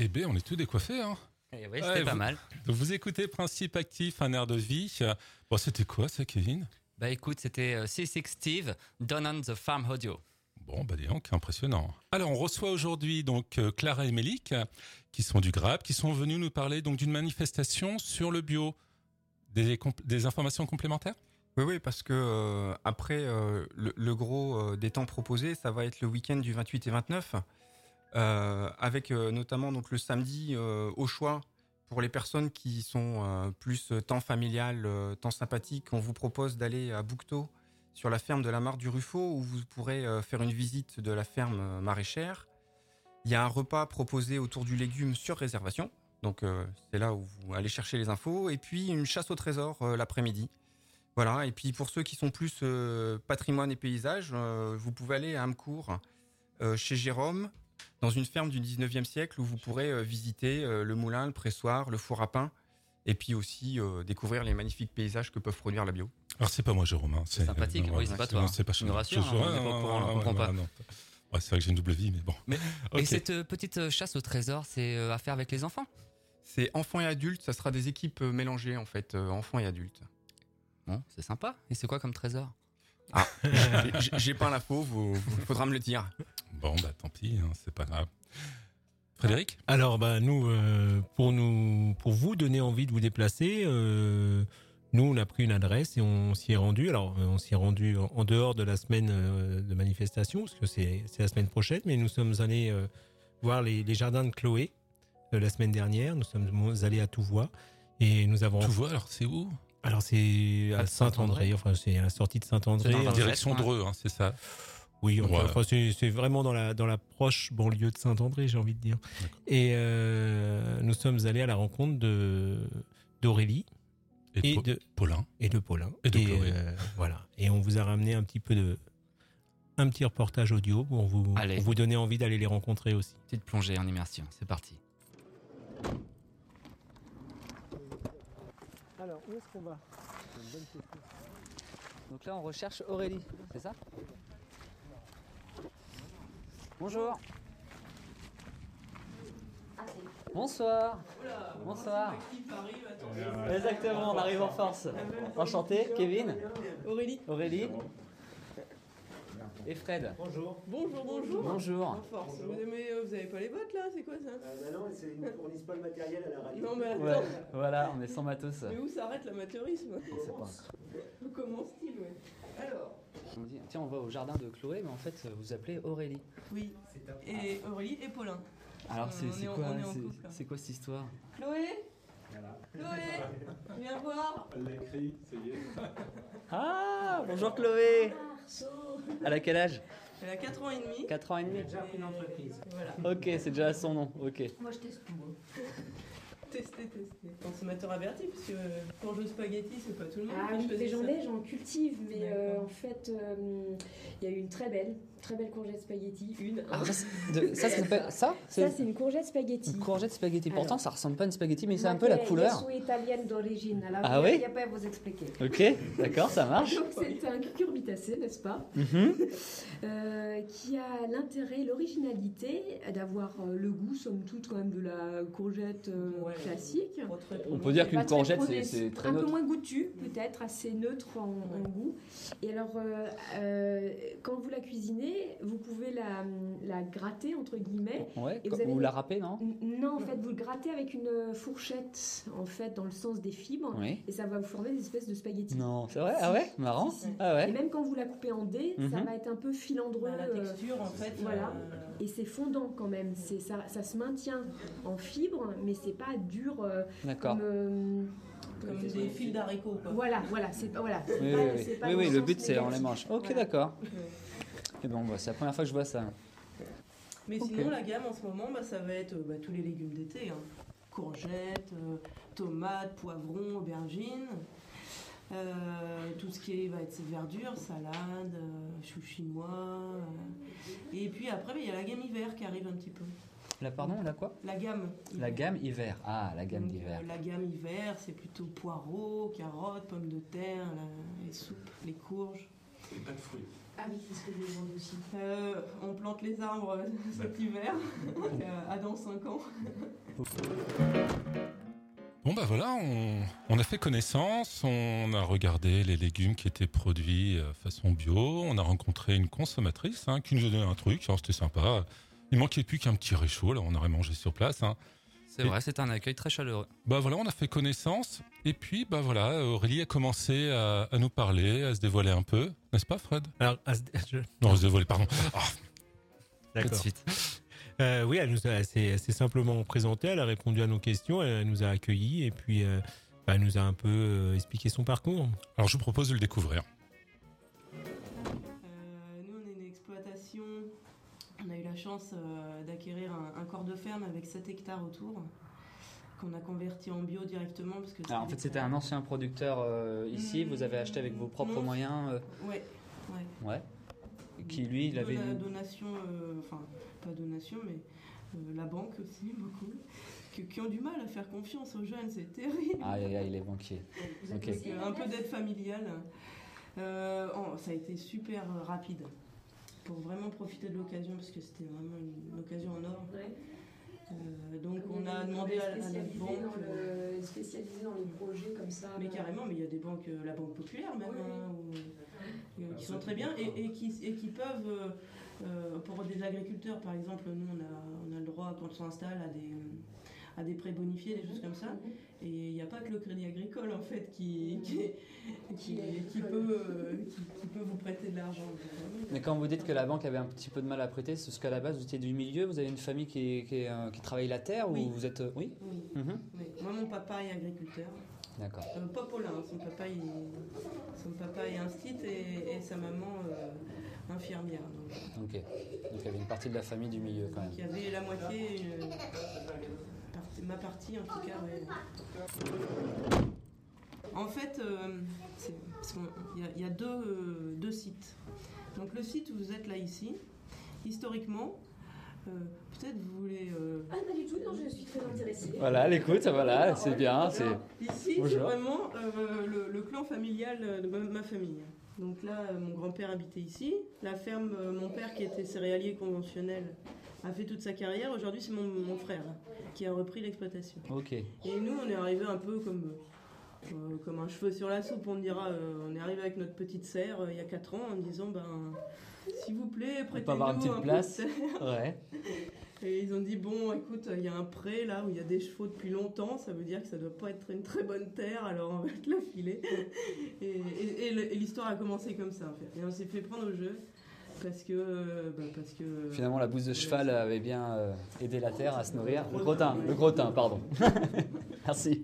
Eh bien, on est tous décoiffés, hein. Et oui, c'était Ouais, pas vous- mal. Donc, vous écoutez Principe Actif, un air de vie. Bon, c'était quoi ça, Kevin? Bah écoute, c'était euh, C six Steve, Down on the Farm Audio. Bon, bah dis donc, impressionnant. Alors, on reçoit aujourd'hui donc euh, Clara et Mélik, qui sont du Grab, qui sont venus nous parler donc d'une manifestation sur le bio. Des, comp- des informations complémentaires? Oui, oui, parce que euh, après euh, le, le gros euh, des temps proposés, ça va être le week-end du vingt-huit et vingt-neuf, euh, avec euh, notamment donc le samedi euh, au choix pour les personnes qui sont euh, plus euh, temps familial, euh, temps sympathique. On vous propose d'aller à Bouquetot sur la ferme de la Mare du Ruffo où vous pourrez euh, faire une visite de la ferme euh, maraîchère. Il y a un repas proposé autour du légume sur réservation, donc euh, c'est là où vous allez chercher les infos. Et puis une chasse au trésor euh, l'après-midi. Voilà, et puis pour ceux qui sont plus euh, patrimoine et paysage, euh, vous pouvez aller à Amcourt, euh, chez Jérôme, dans une ferme du dix-neuvième siècle où vous pourrez euh, visiter euh, le moulin, le pressoir, le four à pain, et puis aussi euh, découvrir les magnifiques paysages que peuvent produire la bio. Alors, c'est pas moi, Jérôme. Hein. C'est sympathique. Oui, c'est pas toi, Non, hein. c'est pas Tu chez nous moi. rassures, Je- hein, on ouais, n'est pas au courant, on ouais, comprend ouais, pas. non. Ouais, c'est vrai que j'ai une double vie, mais bon. Mais, Ok. Et cette euh, petite euh, chasse au trésor, c'est euh, à faire avec les enfants? C'est enfants et adultes, ça sera des équipes euh, mélangées en fait, euh, enfants et adultes. Bon, c'est sympa. Et c'est quoi comme trésor? Ah, j'ai- j'ai pas l'info, il faudra me le dire. Bon, bah tant pis, hein, c'est pas grave. Frédéric? Alors, bah, nous, euh, pour nous, pour vous donner envie de vous déplacer, euh, nous, on a pris une adresse et on s'y est rendu. Alors, euh, on s'y est rendu en en dehors de la semaine euh, de manifestation, parce que c'est c'est la semaine prochaine, mais nous sommes allés euh, voir les, les jardins de Chloé euh, la semaine dernière. Nous sommes allés à Touvois et nous avons. Tu vois, alors c'est où? Alors, c'est à À Saint-André. Saint-André. Enfin, c'est à la sortie de Saint-André. C'est dans un Direction ouais. Dreux, hein, c'est ça. Oui, enfin, Ouais. enfin, c'est, c'est vraiment dans la, dans la proche banlieue de Saint-André, j'ai envie de dire. Et euh, nous sommes allés à la rencontre de, d'Aurélie Et, et Po- de, Paulin. et de Paulin. Et de Chloé. euh, voilà. Et on vous a ramené un petit peu de, un petit reportage audio pour vous, Allez. pour vous donner envie d'aller les rencontrer aussi. Petite plongée en immersion. C'est parti. Alors, où est-ce qu'on va? Donc là, on recherche Aurélie, c'est ça? Bonjour. Bonsoir. Bonsoir. Exactement, on arrive en force. Enchanté, Kevin. Aurélie. Aurélie. Et Fred. Bonjour, bonjour. Bonjour. En force. Vous, mais euh, vous avez pas les bottes là? C'est quoi ça? Euh, bah non, c'est- ils ne fournissent pas le matériel à la radio. Non mais attends. Ouais, voilà, on est sans matos. Mais où s'arrête l'amateurisme? On sait pas. Comment style, ouais. Alors. On dit, tiens, on va au jardin de Chloé, mais en fait, vous appelez Aurélie. Oui. Et Aurélie et Paulin. Alors, Euh, c'est on c'est est en- quoi, on est en c'est- couple, là. c'est quoi cette histoire? Chloé. Chloé. Viens voir. Ah, bonjour Chloé. Elle a quel âge? Elle a quatre ans et demi. quatre ans et demi. une entreprise. Voilà. Ok, c'est déjà son nom, ok. Moi, je teste tout. hein. Tester, tester. Consommateur averti, parce que quand je spaghetti, c'est pas tout le monde Ah qui oui, choisit mais j'en ça. ai, j'en cultive, mais euh, D'accord. en fait, euh, il y a eu une très belle, très belle courgette spaghetti, une. Ah, ça, c'est- de- ça, ça s'appelle ça? Ça, c'est une courgette spaghetti. une courgette spaghetti. Pourtant, Alors. ça ressemble pas à une spaghetti, mais c'est un Moi, peu la qui- couleur. Je suis italienne d'origine, alors Ah il y a- oui il y a pas à vous expliquer. Ok, d'accord, ça marche. Donc c'est un cucurbitacé, n'est-ce pas, Mhm. euh, qui a l'intérêt, l'originalité d'avoir euh, le goût, somme toute, quand même de la courgette euh, Ouais. classique. Pas très On prononcé. peut dire Pas qu'une très courgette, c'est prononcé, c'est très un peu neutre. moins goûtu, peut-être, assez neutre en, en goût. Et alors, euh, euh, quand vous la cuisinez, vous pouvez la, la gratter, entre guillemets. Ouais, Et vous co- avez ou des- la râper, non? N- Non, en fait, vous le grattez avec une fourchette, en fait, dans le sens des fibres. Oui. Et ça va vous former des espèces de spaghettis. Non, c'est vrai? Ah ouais? Marrant. Si, si. Ah Et ouais? même quand vous la coupez en dés, ça Mhm. va être un peu filandreux. Bah, la euh, texture, en fait. voilà. euh, Et c'est fondant quand même. C'est, ça, ça se maintient en fibres, mais c'est pas dur euh, D'accord. comme. euh, Comme des fils d'haricots, quoi. Voilà, voilà, c'est pas voilà. c'est Oui, pas- oui, c'est oui. pas Oui, dans oui, le le sens but, c'est on les négatif. mange. Ok, Voilà. d'accord. Ouais. Et bon, bah, c'est la première fois que je vois ça. Mais Ok. sinon, la gamme en ce moment, bah, ça va être euh, bah, tous les légumes d'été. Hein. Courgettes, euh, tomates, poivrons, aubergines. Euh, tout ce qui est, va être verdure, salade, euh, choux chinois. euh. Et puis après, bah, il y a la gamme hiver qui arrive un petit peu. La pardon, la quoi? La gamme. La gamme hiver. Ah, la gamme Donc, d'hiver. euh, la gamme hiver, c'est plutôt poireaux, carottes, pommes de terre, la- les soupes, les courges. Et pas de fruits. Ah oui, c'est ce que je me demande aussi. Euh, on plante les arbres cet hiver, euh, à dans cinq ans. Bon bah voilà, on, on a fait connaissance, on a regardé les légumes qui étaient produits euh, façon bio, on a rencontré une consommatrice hein, qui nous a donné un truc, alors c'était sympa. Il manquait plus qu'un petit réchaud, là on aurait mangé sur place. Hein. C'est et, vrai, c'est un accueil très chaleureux. Bah voilà, on a fait connaissance et puis bah voilà, Aurélie a commencé à, à nous parler, à se dévoiler un peu, n'est-ce pas Fred? Alors, à se, je... Non, à se dévoiler, pardon. Oh. D'accord. Tout de suite. Euh, oui, elle nous a, c'est, c'est simplement présentée, elle a répondu à nos questions, elle nous a accueillis et puis euh, bah, elle nous a un peu euh, expliqué son parcours. Alors je vous propose de le découvrir. Euh, nous, on est une exploitation, on a eu la chance euh, d'acquérir un, un corps de ferme avec sept hectares autour, qu'on a converti en bio directement. Parce que Alors en fait, c'était un ancien producteur euh, ici, mmh, vous avez acheté avec vos propres non, moyens euh... Ouais, ouais. Ouais. Qui lui, il avait la une donation, euh, enfin pas donation, mais euh, la banque aussi beaucoup, qui, qui ont du mal à faire confiance aux jeunes, c'est terrible. Ah, aïe, aïe, les banquiers. Okay. Donc, euh, un peu d'aide familiale. Euh, oh, ça a été super rapide pour vraiment profiter de l'occasion parce que c'était vraiment une, une occasion en or. Ouais. Euh, donc on a demandé à, à notre banque dans le, spécialisé dans les projets comme ça. Mais carrément, mais il y a des banques, la Banque Populaire même, oui, hein, où, euh, qui sont très bien et, et, qui, et qui peuvent, euh, euh, pour des agriculteurs par exemple, nous on a, on a le droit quand on s'installe à des, à des prêts bonifiés, des choses comme ça. Et il n'y a pas que le Crédit Agricole en fait qui, qui, qui, qui, peut, euh, qui, qui peut vous prêter de l'argent. Mais quand vous dites que la banque avait un petit peu de mal à prêter, c'est parce qu'à la base vous étiez du milieu, vous avez une famille qui, qui, euh, qui travaille la terre oui. ou vous êtes... Oui, oui. Mm-hmm. oui. Moi mon papa est agriculteur. D'accord. Euh, pas Paulin, son papa, il, son papa est instit et, et sa maman euh, infirmière. Donc. Ok, donc il y avait une partie de la famille du milieu quand même. Donc il y avait la moitié, une, partie, ma partie en tout cas. Ouais. En fait, euh, il y, y a deux, euh, deux sites. Donc le site où vous êtes là ici, historiquement, Euh, peut-être vous voulez... Euh... Ah, pas du tout, non, je suis très intéressée. Voilà, l'écoute, voilà, c'est bien. Alors, c'est... Ici, Bonjour. C'est vraiment euh, le, le clan familial de ma, ma famille. Donc là, euh, mon grand-père habitait ici. La ferme, euh, mon père qui était céréalier conventionnel, a fait toute sa carrière. Aujourd'hui, c'est mon, mon frère qui a repris l'exploitation. Ok. Et nous, on est arrivé un peu comme... Euh, comme un cheveu sur la soupe, on dira, euh, on est arrivé avec notre petite serre euh, il y a quatre ans en disant, ben, s'il vous plaît, prêtez-nous un, un peu de serre. Ouais. Et ils ont dit, bon, écoute, il y a un pré là où il y a des chevaux depuis longtemps, ça veut dire que ça doit pas être une très bonne terre, alors on va te la filer. Et, et, et, et l'histoire a commencé comme ça, en fait. Et on s'est fait prendre au jeu. Parce que, euh, bah parce que... Finalement, la bouse de cheval avait bien euh, aidé la terre à se nourrir. Le crottin, le crottin, pardon. Merci.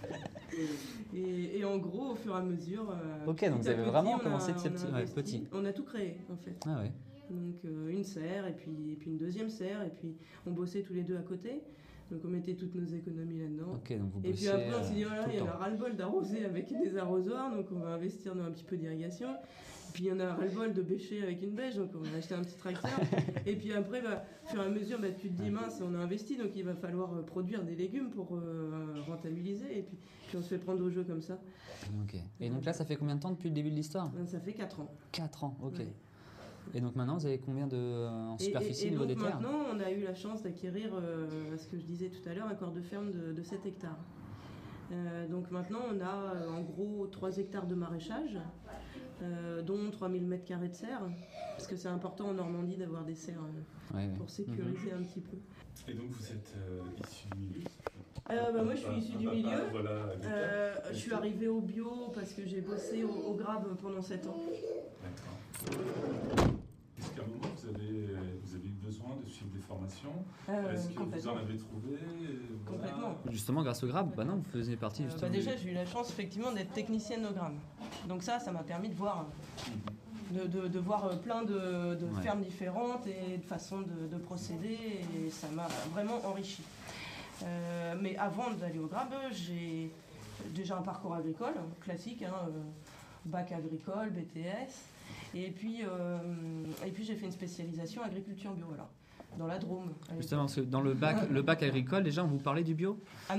Et, et en gros, au fur et à mesure... Euh, ok, donc vous avez petit, vraiment commencé de ces petits... Ouais, petit. On a tout créé, en fait. Ah ouais. Donc euh, une serre, et puis, et puis une deuxième serre, et puis on bossait tous les deux à côté. Donc on mettait toutes nos économies là-dedans. Ok, donc vous et puis après, on s'est dit, euh, voilà, il y en a ras-le-bol d'arroser avec des arrosoirs, donc on va investir dans un petit peu d'irrigation. Et puis il y en a ras-le-bol de bêcher avec une bêche, donc on va acheter un petit tracteur. Et puis après, bah, au fur et à mesure, bah, tu te dis, mince, on a investi, donc il va falloir euh, produire des légumes pour euh, rentabiliser. Et puis, puis on se fait prendre au jeu comme ça. Ok. Et donc là, ça fait combien de temps depuis le début de l'histoire ? Ça fait quatre ans. quatre ans, ok. Ouais. Et donc maintenant, vous avez combien de, euh, en superficie et, et, et au niveau donc des terres ? Maintenant, on a eu la chance d'acquérir, euh, ce que je disais tout à l'heure, un corps de ferme de, de sept hectares. Euh, donc maintenant, on a euh, en gros trois hectares de maraîchage, euh, dont trois mille mètres carrés de serres, parce que c'est important en Normandie d'avoir des serres euh, ouais, pour ouais. sécuriser mmh. un petit peu. Et donc vous êtes euh, issu du milieu ? Euh, bah, moi je suis issue du milieu, euh, je suis arrivée au bio parce que j'ai bossé au, au Grabe pendant sept ans. D'accord. Est-ce qu'à un moment vous avez, vous avez eu besoin de suivre des formations ? euh, Est-ce que vous en avez trouvé ? Complètement. Voilà. Justement grâce au Grabe, bah non, vous faisiez partie justement. Euh, bah déjà j'ai eu la chance effectivement d'être technicienne au Grabe. Donc ça, ça m'a permis de voir, de, de, de voir plein de, de ouais. fermes différentes et de façons de, de procéder et ça m'a vraiment enrichi. Euh, mais avant d'aller au Grabe, j'ai déjà un parcours agricole classique, hein, euh, bac agricole, B T S, et puis, euh, et puis j'ai fait une spécialisation agriculture bio, alors, dans la Drôme. Justement, parce que dans le bac, le bac agricole, déjà on vous parlait du bio ? Ah non,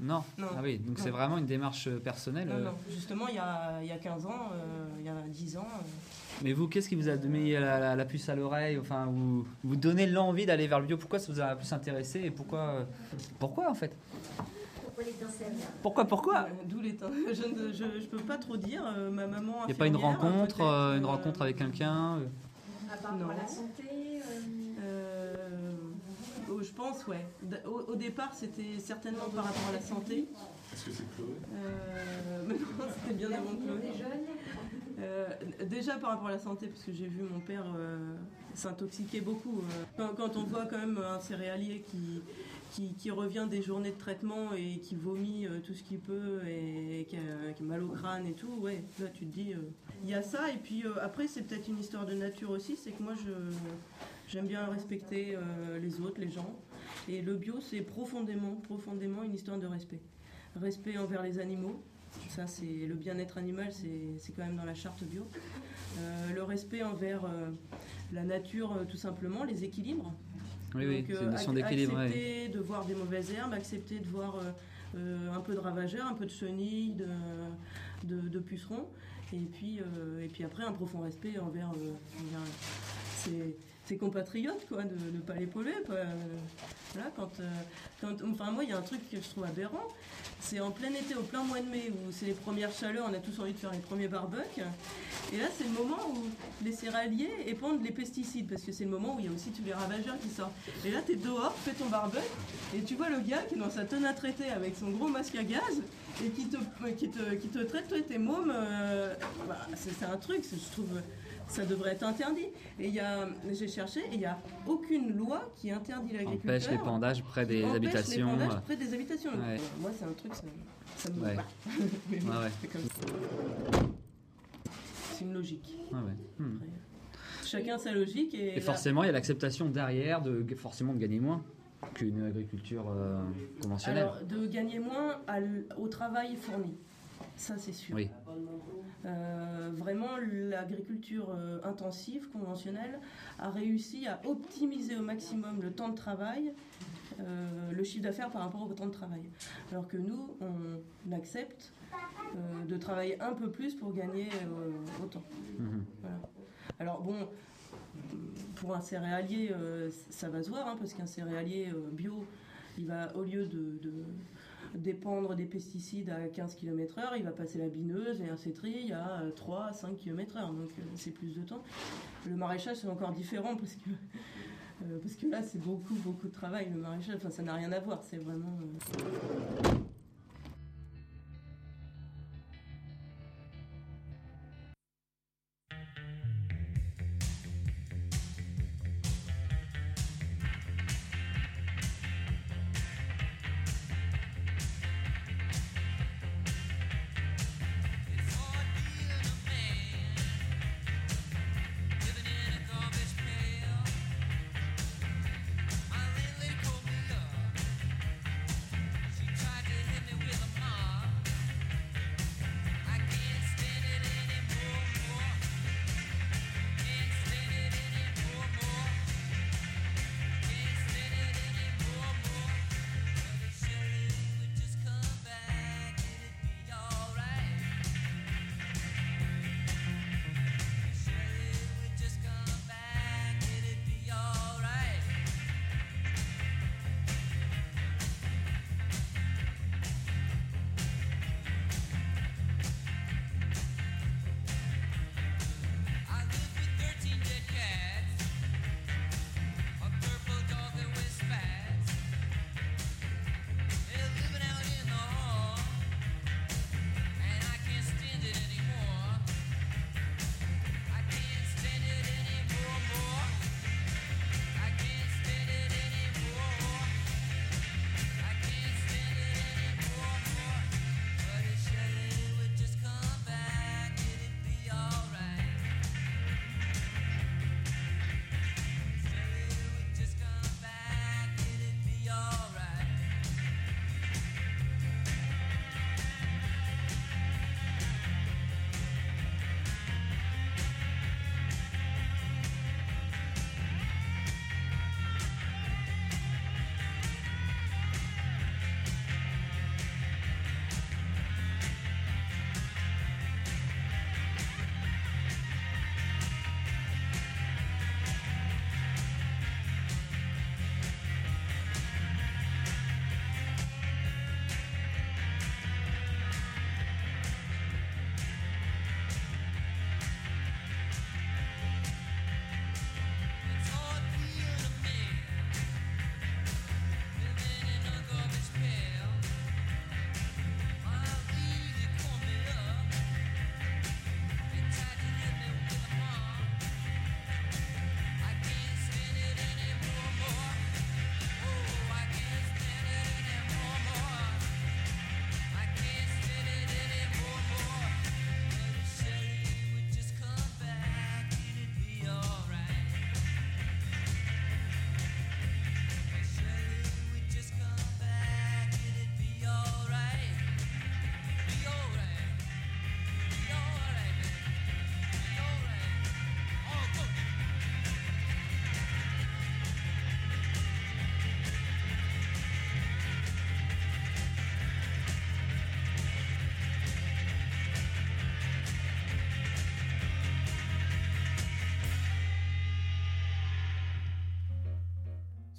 Non. Non. Ah oui, donc Non. c'est vraiment une démarche personnelle. Non, euh. non. Justement, il y a, il y a quinze ans, euh, il y a dix ans. euh, Mais vous, qu'est-ce qui vous a mis la, la, la puce à l'oreille? Enfin, vous, vous donnez l'envie d'aller vers le bio. Pourquoi ça vous a plus intéressé et pourquoi, euh, pourquoi en fait? Pourquoi l'étincelle? Pourquoi, pourquoi? euh, D'où les temps. Je ne je, je peux pas trop dire. euh, ma maman. Il n'y a pas une infirmière, rencontre, peut-être, euh, une euh, rencontre avec quelqu'un? euh. À part Non. pour la santé euh, Euh, oh, je pense, ouais. D- Au, au départ, c'était certainement par rapport à la santé. Est-ce que c'est Chloé? Euh, mais non, c'était bien avant l'avenir Chloé. des jeunes. Euh, déjà par rapport à la santé, parce que j'ai vu mon père euh, s'intoxiquer beaucoup. euh. Quand, quand on voit quand même un céréalier qui, qui, qui revient des journées de traitement et qui vomit euh, tout ce qu'il peut et qui a, qui a mal au crâne et tout, ouais, là tu te dis, il y a ça. Et puis euh, après, c'est peut-être une histoire de nature aussi, c'est que moi je, j'aime bien respecter euh, les autres, les gens. Et le bio, c'est profondément, profondément une histoire de respect. Respect envers les animaux. Ça, c'est le bien-être animal, c'est, c'est quand même dans la charte bio. Euh, le respect envers euh, la nature, euh, tout simplement, les équilibres. Oui, oui, Donc, c'est une euh, notion ac- d'équilibre. ouais. Accepter de voir des mauvaises herbes, accepter de voir euh, euh, un peu de ravageurs, un peu de chenilles, de, de, de pucerons. Et puis, euh, et puis après, un profond respect envers, euh, envers ses, ses compatriotes, quoi, de ne pas les polluer. Quoi. Euh, Voilà, quand, euh, quand, enfin, moi, il y a un truc que je trouve aberrant. C'est en plein été, au plein mois de mai, où c'est les premières chaleurs, on a tous envie de faire les premiers barbecues. Et là, c'est le moment où les céréaliers épandent les pesticides, parce que c'est le moment où il y a aussi tous les ravageurs qui sortent. Et là, tu es dehors, tu fais ton barbecue, et tu vois le gars qui est dans sa tonne à traiter avec son gros masque à gaz, et qui te, qui te, qui te traite, toi et tes mômes. Euh, bah, c'est, c'est un truc, c'est, je trouve, ça devrait être interdit. Et il y a, j'ai cherché, et il n'y a aucune loi qui interdit l'agriculteur. Empêche l'épandage près des empêche habitations. l'épandage euh. près des habitations. Donc, Ouais. euh, moi, c'est un truc, ça, ça me Ouais. va. Mais bon, Ouais, ouais. c'est comme ça. C'est une logique. Ouais, ouais. Hmm. Après, chacun sa logique. Et, Et là- forcément, il y a l'acceptation derrière de forcément de gagner moins qu'une agriculture euh, conventionnelle. Alors, de gagner moins à l- au travail fourni. Ça, c'est sûr. Oui. Euh, vraiment, l'agriculture euh, intensive, conventionnelle, a réussi à optimiser au maximum le temps de travail, euh, le chiffre d'affaires par rapport au temps de travail. Alors que nous, on accepte euh, de travailler un peu plus pour gagner euh, autant. Mhm. Voilà. Alors bon, pour un céréalier, euh, ça va se voir, hein, parce qu'un céréalier euh, bio, il va, au lieu de, de d'épandre des pesticides à quinze kilomètres heure, il va passer la bineuse et un cétri à trois à cinq kilomètres heure, donc euh, c'est plus de temps. Le maraîchage, c'est encore différent, parce que, euh, parce que là, c'est beaucoup, beaucoup de travail, le maraîchage, enfin, ça n'a rien à voir, c'est vraiment... euh, She tried to hit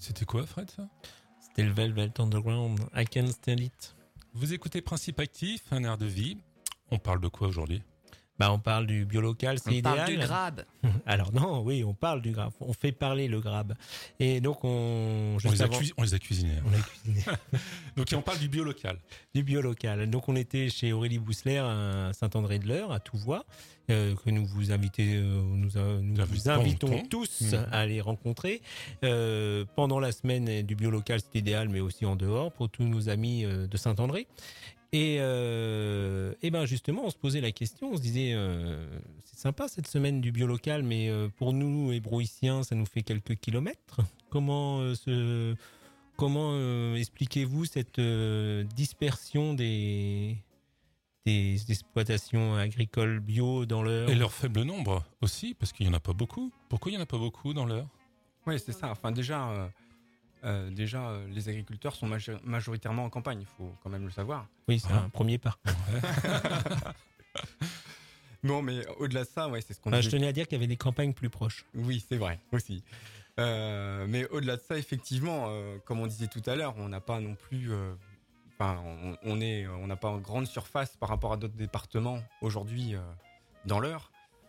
C'était quoi, Fred, ça? C'était le Velvet Underground, I Can Stand It. Vous écoutez Principe Actif, un air de vie. On parle de quoi aujourd'hui? Bah, on parle du bio local, c'est On idéal. parle du grab. Alors non, oui, on parle du grab. On fait parler le grab. Et donc on... On les, a avant- cuis- on les a cuisinés. hein. on a cuisiné. Donc on parle du bio local. Du bio local. Donc on était chez Aurélie Bousseler à Saint-André-de-l'Eure, à Touvois, euh, que nous vous invitez, euh, nous, euh, nous Nous vous invitons. invitons tous Mmh. à aller rencontrer euh, pendant la semaine du bio local, c'est idéal, mais aussi en dehors pour tous nos amis euh, de Saint-André. Et, euh, et ben justement, on se posait la question, on se disait, euh, c'est sympa cette semaine du bio local, mais euh, pour nous, hébroïciens, ça nous fait quelques kilomètres. Comment euh, se Comment euh, expliquez-vous cette euh, dispersion des, des exploitations agricoles bio dans l'Eure? Et leur faible nombre aussi, parce qu'il n'y en a pas beaucoup. Pourquoi il n'y en a pas beaucoup dans l'Eure? Oui, c'est ça. Enfin, déjà, euh, euh, déjà euh, les agriculteurs sont major- majoritairement en campagne, il faut quand même le savoir. Oui, c'est Ah. un premier pas. Non, mais au-delà de ça, ouais, c'est ce qu'on Enfin, je disait. tenais à dire qu'il y avait des campagnes plus proches. Oui, c'est vrai, aussi. Euh, mais au-delà de ça, effectivement, euh, comme on disait tout à l'heure, on n'a pas non plus... euh, Enfin, on, on est, on n'a pas une grande surface par rapport à d'autres départements aujourd'hui euh, dans l'Eure.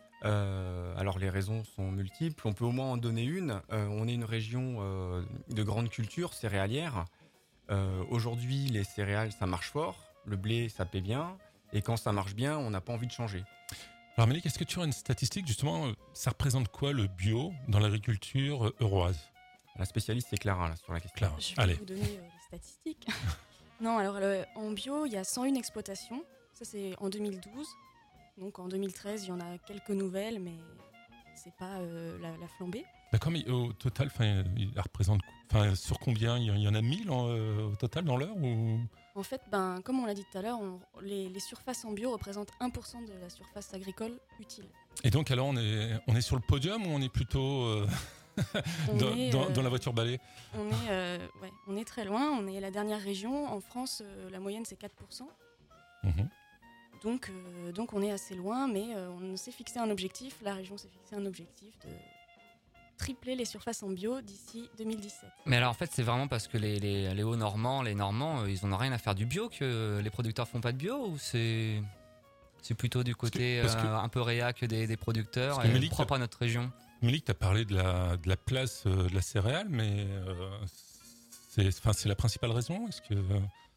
Euh, alors les raisons sont multiples. On peut au moins en donner une. Euh, on est une région euh, de grande culture céréalière. Euh, aujourd'hui, les céréales, ça marche fort. Le blé, ça paie bien. Et quand ça marche bien, on n'a pas envie de changer. Alors Mélique, est-ce que tu as une statistique, justement, euh, ça représente quoi le bio dans l'agriculture euh, euroise? La spécialiste, c'est Clara, là, sur la question. Clara, Je vais allez. vous donner euh, les statistiques. Non, alors le- en bio, il y a cent une exploitations. Ça, c'est en deux mille douze. Donc en deux mille treize, il y en a quelques nouvelles, mais c'est pas euh, la, la flambée. D'accord, mais au total, enfin, il représente, enfin, sur combien? Il y en- il y en a mille en, euh, au total dans l'Eure ou... En fait, ben, comme on l'a dit tout à l'heure, on- les, les surfaces en bio représentent un pour cent de la surface agricole utile. Et donc alors on est, on est sur le podium ou on est plutôt euh, On dans, est, dans- euh, dans la voiture balai? On est, euh, ouais, on est très loin, on est la dernière région. En France, euh, la moyenne, c'est quatre pour cent. Mhm. Donc, euh, donc on est assez loin, mais euh, on s'est fixé un objectif. La région s'est fixé un objectif de tripler les surfaces en bio d'ici deux mille dix-sept. Mais alors en fait, c'est vraiment parce que les, les, les Hauts-Normands, les Normands, euh, ils en ont rien à faire du bio que les producteurs font pas de bio, ou c'est c'est plutôt du côté Parce que- euh, un peu réac des, des producteurs Parce que et Mélique, propre à notre région? Mélique, tu as parlé de la, de la place euh, de la céréale, mais euh, c'est, enfin, c'est la principale raison? Est-ce que...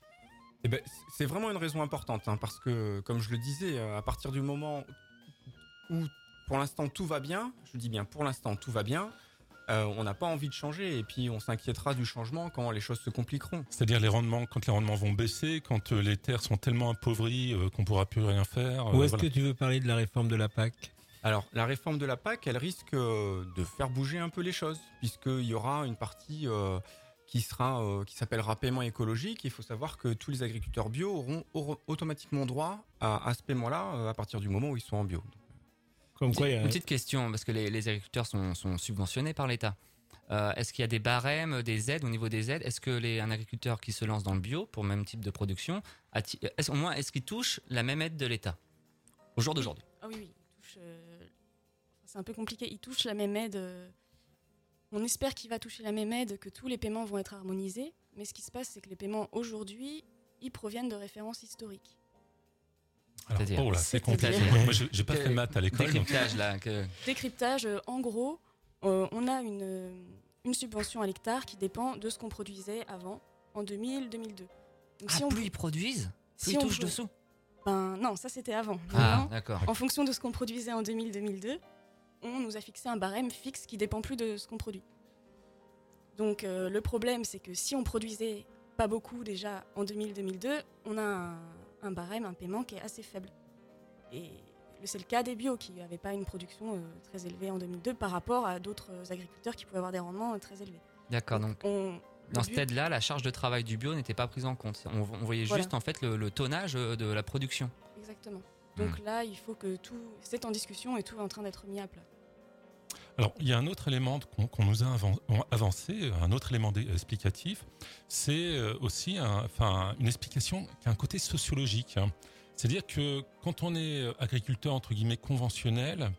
Eh ben, c'est vraiment une raison importante, hein, parce que, comme je le disais, à partir du moment où, pour l'instant, tout va bien, je dis bien pour l'instant, tout va bien, euh, on n'a pas envie de changer, et puis on s'inquiétera du changement quand les choses se compliqueront. C'est-à-dire les rendements, quand les rendements vont baisser, quand euh, les terres sont tellement appauvries euh, qu'on pourra plus rien faire. Ou euh, est-ce voilà. que tu veux parler de la réforme de la P A C? Alors, la réforme de la P A C, elle risque euh, de faire bouger un peu les choses, puisqu'il y aura une partie euh, qui sera, euh, qui s'appellera paiement écologique. Il faut savoir que tous les agriculteurs bio auront, auront automatiquement droit à, à ce paiement-là euh, à partir du moment où ils sont en bio. Comme quoi, il y a- Une petite question, parce que les, les agriculteurs sont, sont subventionnés par l'État. Euh, est-ce qu'il y a des barèmes, des aides au niveau des aides? Est-ce que les, un agriculteur qui se lance dans le bio pour le même type de production, atti- est-ce, au moins, est-ce qu'il touche la même aide de l'État au jour d'aujourd'hui? Ah oui, oui, il touche. euh, c'est un peu compliqué. Il touche la même aide. euh, on espère qu'il va toucher la même aide, que tous les paiements vont être harmonisés. Mais ce qui se passe, c'est que les paiements aujourd'hui, ils proviennent de références historiques. Alors, C'est-à-dire- oh là, c'est C'est-à-dire- compliqué. Moi, j'ai, j'ai pas Que- fait maths à l'école. donc- Décryptage là. Que... Décryptage, euh, en gros, euh, on a une, euh, une subvention à l'hectare qui dépend de ce qu'on produisait avant, en deux mille deux mille deux. Donc, Ah, si on, plus ils produisent, plus si ils on touchent pro- dessous. Ben non, ça c'était avant. Ah, Maintenant, d'accord. en fonction de ce qu'on produisait en deux mille deux mille deux, on nous a fixé un barème fixe qui dépend plus de ce qu'on produit. Donc euh, le problème, c'est que si on produisait pas beaucoup déjà en deux mille deux mille deux, on a un, un barème, un paiement qui est assez faible. Et c'est le cas des bio qui n'avaient pas une production euh, très élevée en deux mille deux par rapport à d'autres agriculteurs qui pouvaient avoir des rendements euh, très élevés. D'accord, donc On, dans le cette but- aide-là, la charge de travail du bio n'était pas prise en compte. On, on voyait Voilà. juste en fait le, le tonnage de la production. Exactement. Donc là, il faut que tout... C'est en discussion et tout est en train d'être mis à plat. Alors, il y a un autre élément qu'on, qu'on nous a avan- avancé, un autre élément dé- explicatif, c'est euh, aussi un- enfin, une explication qui a un côté sociologique. hein. C'est-à-dire que quand on est agriculteur, entre guillemets, conventionnel,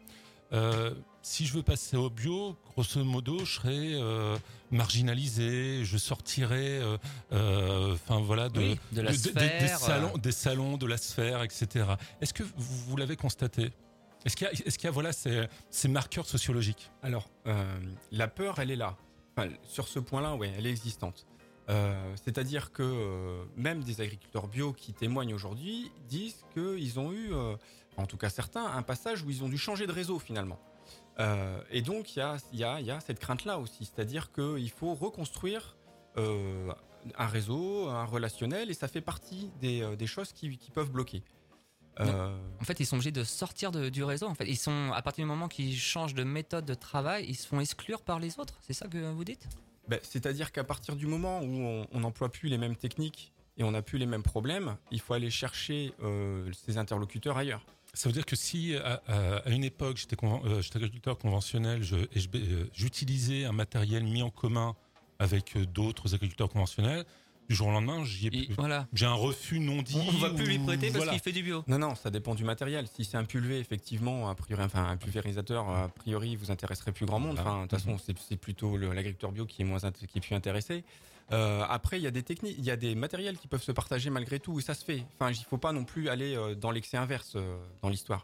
euh, si je veux passer au bio, grosso modo, je serais euh, marginalisé, je sortirais, enfin euh, euh, voilà, de, oui, de la de, sphère, des, des, salons, euh... des salons, de la sphère, et cetera. Est-ce que vous, vous l'avez constaté ? Est-ce qu'il y a, est-ce qu'il y a voilà, ces, ces marqueurs sociologiques ? Alors, euh, la peur, elle est là. Enfin, sur ce point-là, ouais, elle est existante. Euh, c'est-à-dire que euh, même des agriculteurs bio qui témoignent aujourd'hui disent qu'ils ont eu, euh, en tout cas certains, un passage où ils ont dû changer de réseau finalement. Euh, et donc il y a, y, a, y a cette crainte-là aussi, c'est-à-dire qu'il faut reconstruire euh, un réseau, un relationnel, et ça fait partie des, euh, des choses qui, qui peuvent bloquer. Euh... En fait, ils sont obligés de sortir de, du réseau. En fait, ils sont à partir du moment qu'ils changent de méthode de travail, ils se font exclure par les autres. C'est ça que vous dites ? Ben, c'est-à-dire qu'à partir du moment où on n'emploie plus les mêmes techniques et on n'a plus les mêmes problèmes, il faut aller chercher euh, ses interlocuteurs ailleurs. Ça veut dire que si à, à une époque j'étais, conven- euh, j'étais agriculteur conventionnel je, et je, euh, j'utilisais un matériel mis en commun avec euh, d'autres agriculteurs conventionnels, du jour au lendemain, j'y ai plus. Voilà. J'ai un refus non dit. On ne va plus lui prêter parce voilà. qu'il fait du bio. Non, non, ça dépend du matériel. Si c'est un pulvé, effectivement, a priori, enfin un pulvérisateur, a priori, vous intéresserait plus grand monde. Enfin, de toute façon, c'est, c'est plutôt le, l'agriculteur bio qui est moins, qui est plus intéressé. Euh, après, il y a des techniques, il y a des matériels qui peuvent se partager malgré tout, et ça se fait. Enfin, il faut pas non plus aller dans l'excès inverse euh, dans l'histoire.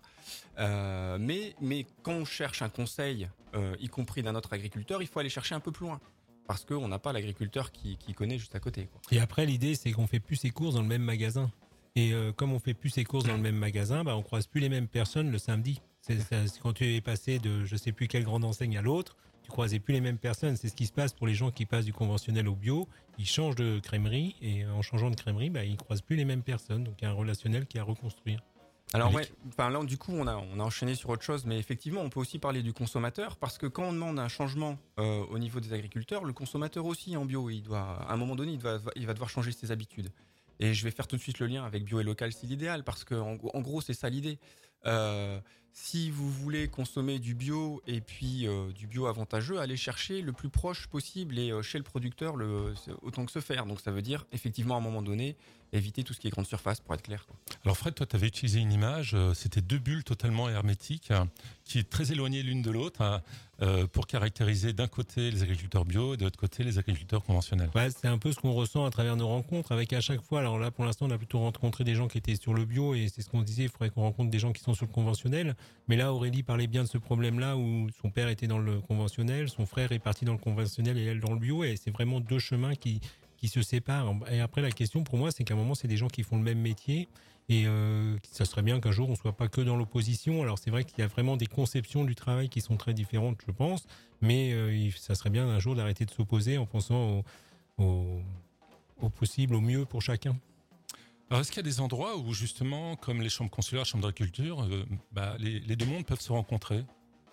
Euh, mais, mais quand on cherche un conseil, euh, y compris d'un autre agriculteur, il faut aller chercher un peu plus loin. Parce qu'on n'a pas l'agriculteur qui, qui connaît juste à côté, quoi. Et après, l'idée, c'est qu'on fait plus ses courses dans le même magasin. Et euh, comme on fait plus ses courses dans le même magasin, bah, on croise plus les mêmes personnes le samedi. C'est, c'est, quand tu es passé de je sais plus quelle grande enseigne à l'autre, tu croisais plus les mêmes personnes. C'est ce qui se passe pour les gens qui passent du conventionnel au bio. Ils changent de crèmerie et en changeant de crèmerie, bah, ils croisent plus les mêmes personnes. Donc il y a un relationnel qui est à reconstruire. Alors ouais, enfin là du coup on a on a enchaîné sur autre chose, mais effectivement on peut aussi parler du consommateur parce que quand on demande un changement euh, au niveau des agriculteurs, le consommateur aussi en bio, il doit à un moment donné il va il va devoir changer ses habitudes. Et je vais faire tout de suite le lien avec bio et local, c'est l'idéal parce que en, en gros c'est ça l'idée. Euh, si vous voulez consommer du bio et puis euh, du bio avantageux, allez chercher le plus proche possible et euh, chez le producteur le autant que se faire. Donc ça veut dire effectivement à un moment donné éviter tout ce qui est grande surface pour être clair, quoi. Alors Fred, toi tu avais utilisé une image, euh, c'était deux bulles totalement hermétiques hein, qui est très éloignées l'une de l'autre hein, euh, pour caractériser d'un côté les agriculteurs bio et de l'autre côté les agriculteurs conventionnels. Ouais, c'est un peu ce qu'on ressent à travers nos rencontres avec à chaque fois. Alors là pour l'instant on a plutôt rencontré des gens qui étaient sur le bio et c'est ce qu'on disait, il faudrait qu'on rencontre des gens qui sont sur le conventionnel. Mais là Aurélie parlait bien de ce problème-là où son père était dans le conventionnel, son frère est parti dans le conventionnel et elle dans le bio et c'est vraiment deux chemins qui qui se séparent. Et après, la question pour moi, c'est qu'à un moment, c'est des gens qui font le même métier et euh, ça serait bien qu'un jour, on soit pas que dans l'opposition. Alors, c'est vrai qu'il y a vraiment des conceptions du travail qui sont très différentes, je pense, mais euh, ça serait bien un jour d'arrêter de s'opposer en pensant au, au, au possible, au mieux pour chacun. Alors, est-ce qu'il y a des endroits où, justement, comme les chambres consulaires, chambres d'agriculture, euh, bah, les, les deux mondes peuvent se rencontrer ?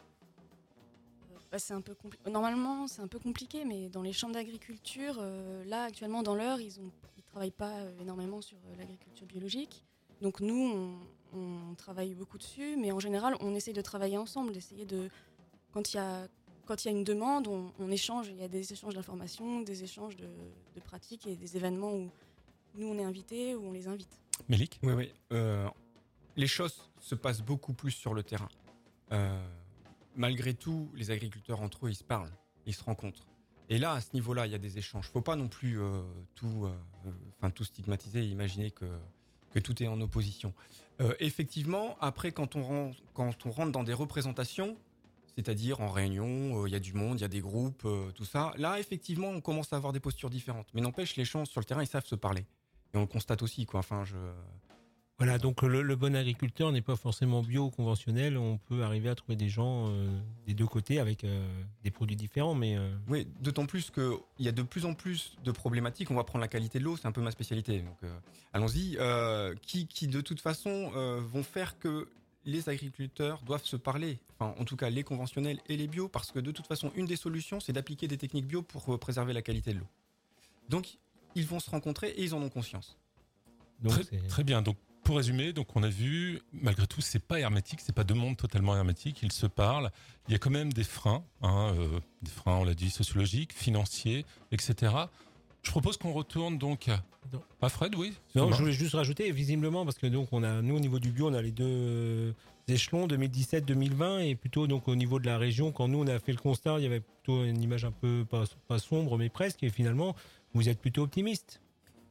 Bah, c'est un peu compli- Normalement, c'est un peu compliqué, mais dans les chambres d'agriculture, euh, là, actuellement, dans l'Eure, ils ne ils travaillent pas euh, énormément sur euh, l'agriculture biologique. Donc nous, on, on travaille beaucoup dessus, mais en général, on essaye de travailler ensemble, d'essayer de... Quand il y a, quand il y a une demande, on, on échange, il y a des échanges d'informations, des échanges de, de pratiques et des événements où nous, on est invités, où on les invite. Mélic ? Oui, oui. Euh, les choses se passent beaucoup plus sur le terrain. Euh... Malgré tout, les agriculteurs entre eux, ils se parlent, ils se rencontrent. Et là, à ce niveau-là, il y a des échanges. Faut pas non plus euh, tout, euh, enfin tout stigmatiser et imaginer que que tout est en opposition. Euh, effectivement, après, quand on rentre, quand on rentre dans des représentations, c'est-à-dire en réunion, il euh, y a du monde, il y a des groupes, euh, tout ça. Là, effectivement, on commence à avoir des postures différentes. Mais n'empêche, les gens sur le terrain, ils savent se parler. Et on le constate aussi, quoi. Enfin, je Voilà, donc le, le bon agriculteur n'est pas forcément bio ou conventionnel. On peut arriver à trouver des gens euh, des deux côtés avec euh, des produits différents. Mais euh... oui, d'autant plus qu'il y a de plus en plus de problématiques. On va prendre la qualité de l'eau, c'est un peu ma spécialité. Donc euh, allons-y. Euh, qui, qui de toute façon euh, vont faire que les agriculteurs doivent se parler. Enfin, en tout cas, les conventionnels et les bio, parce que de toute façon, une des solutions, c'est d'appliquer des techniques bio pour préserver la qualité de l'eau. Donc, ils vont se rencontrer et ils en ont conscience. Donc, très, très bien. Donc, pour résumer, donc on a vu, malgré tout, c'est pas hermétique, c'est pas deux mondes totalement hermétiques, ils se parlent. Il y a quand même des freins, hein, euh, des freins, on l'a dit, sociologiques, financiers, et cetera. Je propose qu'on retourne donc à ah, Fred, oui. Non, je voulais juste rajouter, visiblement, parce que donc on a, nous au niveau du bio, on a les deux échelons deux mille dix-sept deux mille vingt et plutôt donc au niveau de la région, quand nous on a fait le constat, il y avait plutôt une image un peu pas, pas sombre mais presque, et finalement vous êtes plutôt optimiste.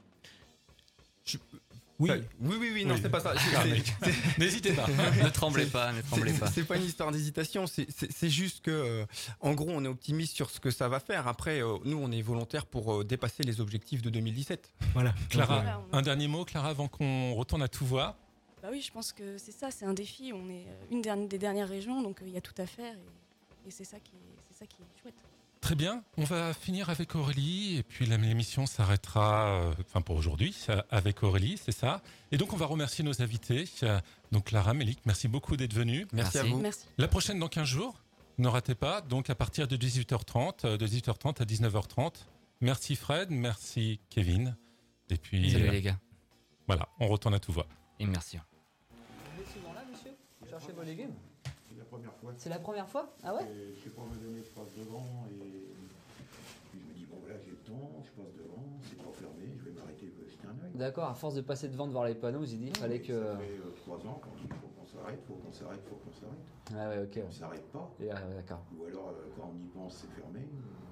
Je... Oui. Enfin, oui, oui, oui, non, Oui. c'est pas ça. Ah, mais- N'hésitez pas. Ne tremblez pas, ne tremblez C'est- pas. C'est pas une histoire d'hésitation, c'est- c'est c'est juste que, euh, en gros, on est optimiste sur ce que ça va faire. Après, euh, nous, on est volontaire pour euh, dépasser les objectifs de deux mille dix-sept. Voilà. Clara, Voilà, on a- un dernier mot, Clara, avant qu'on retourne à tout voir. Bah oui, je pense que c'est ça, c'est un défi. On est euh, une dernière- des dernières régions, donc euh, il y a tout à faire et, et c'est ça qui est, c'est ça qui est chouette. Très bien, on va finir avec Aurélie et puis la- l'émission s'arrêtera, euh, enfin pour aujourd'hui, euh, avec Aurélie, c'est ça. Et donc on va remercier nos invités. Euh, Donc Clara, Mélic, merci beaucoup d'être venus. Merci, Merci. à vous. Merci. La prochaine dans quinze jours, ne ratez pas, donc à partir de dix-huit heures trente, euh, de dix-huit heures trente à dix-neuf heures trente. Merci Fred, merci Kevin. Et puis Salut euh, les gars. voilà, on retourne à tout voir. Et merci. Vous êtes souvent là, monsieur Vous cherchez vos légumes C'est la première fois. C'est la première fois Ah ouais Et je sais pas me donner, je passe devant et puis je me dis bon voilà j'ai le temps, je passe devant, c'est pas fermé, je vais m'arrêter jeter un œil. D'accord, à force de passer devant de voir les panneaux, vous avez dit il fallait Et que... Ça fait euh, trois ans qu'on dit faut qu'on s'arrête, faut qu'on s'arrête, faut qu'on s'arrête. Ah ouais, ok. On s'arrête pas. Et, ah, ouais, d'accord. Ou alors euh, quand on y pense c'est fermé.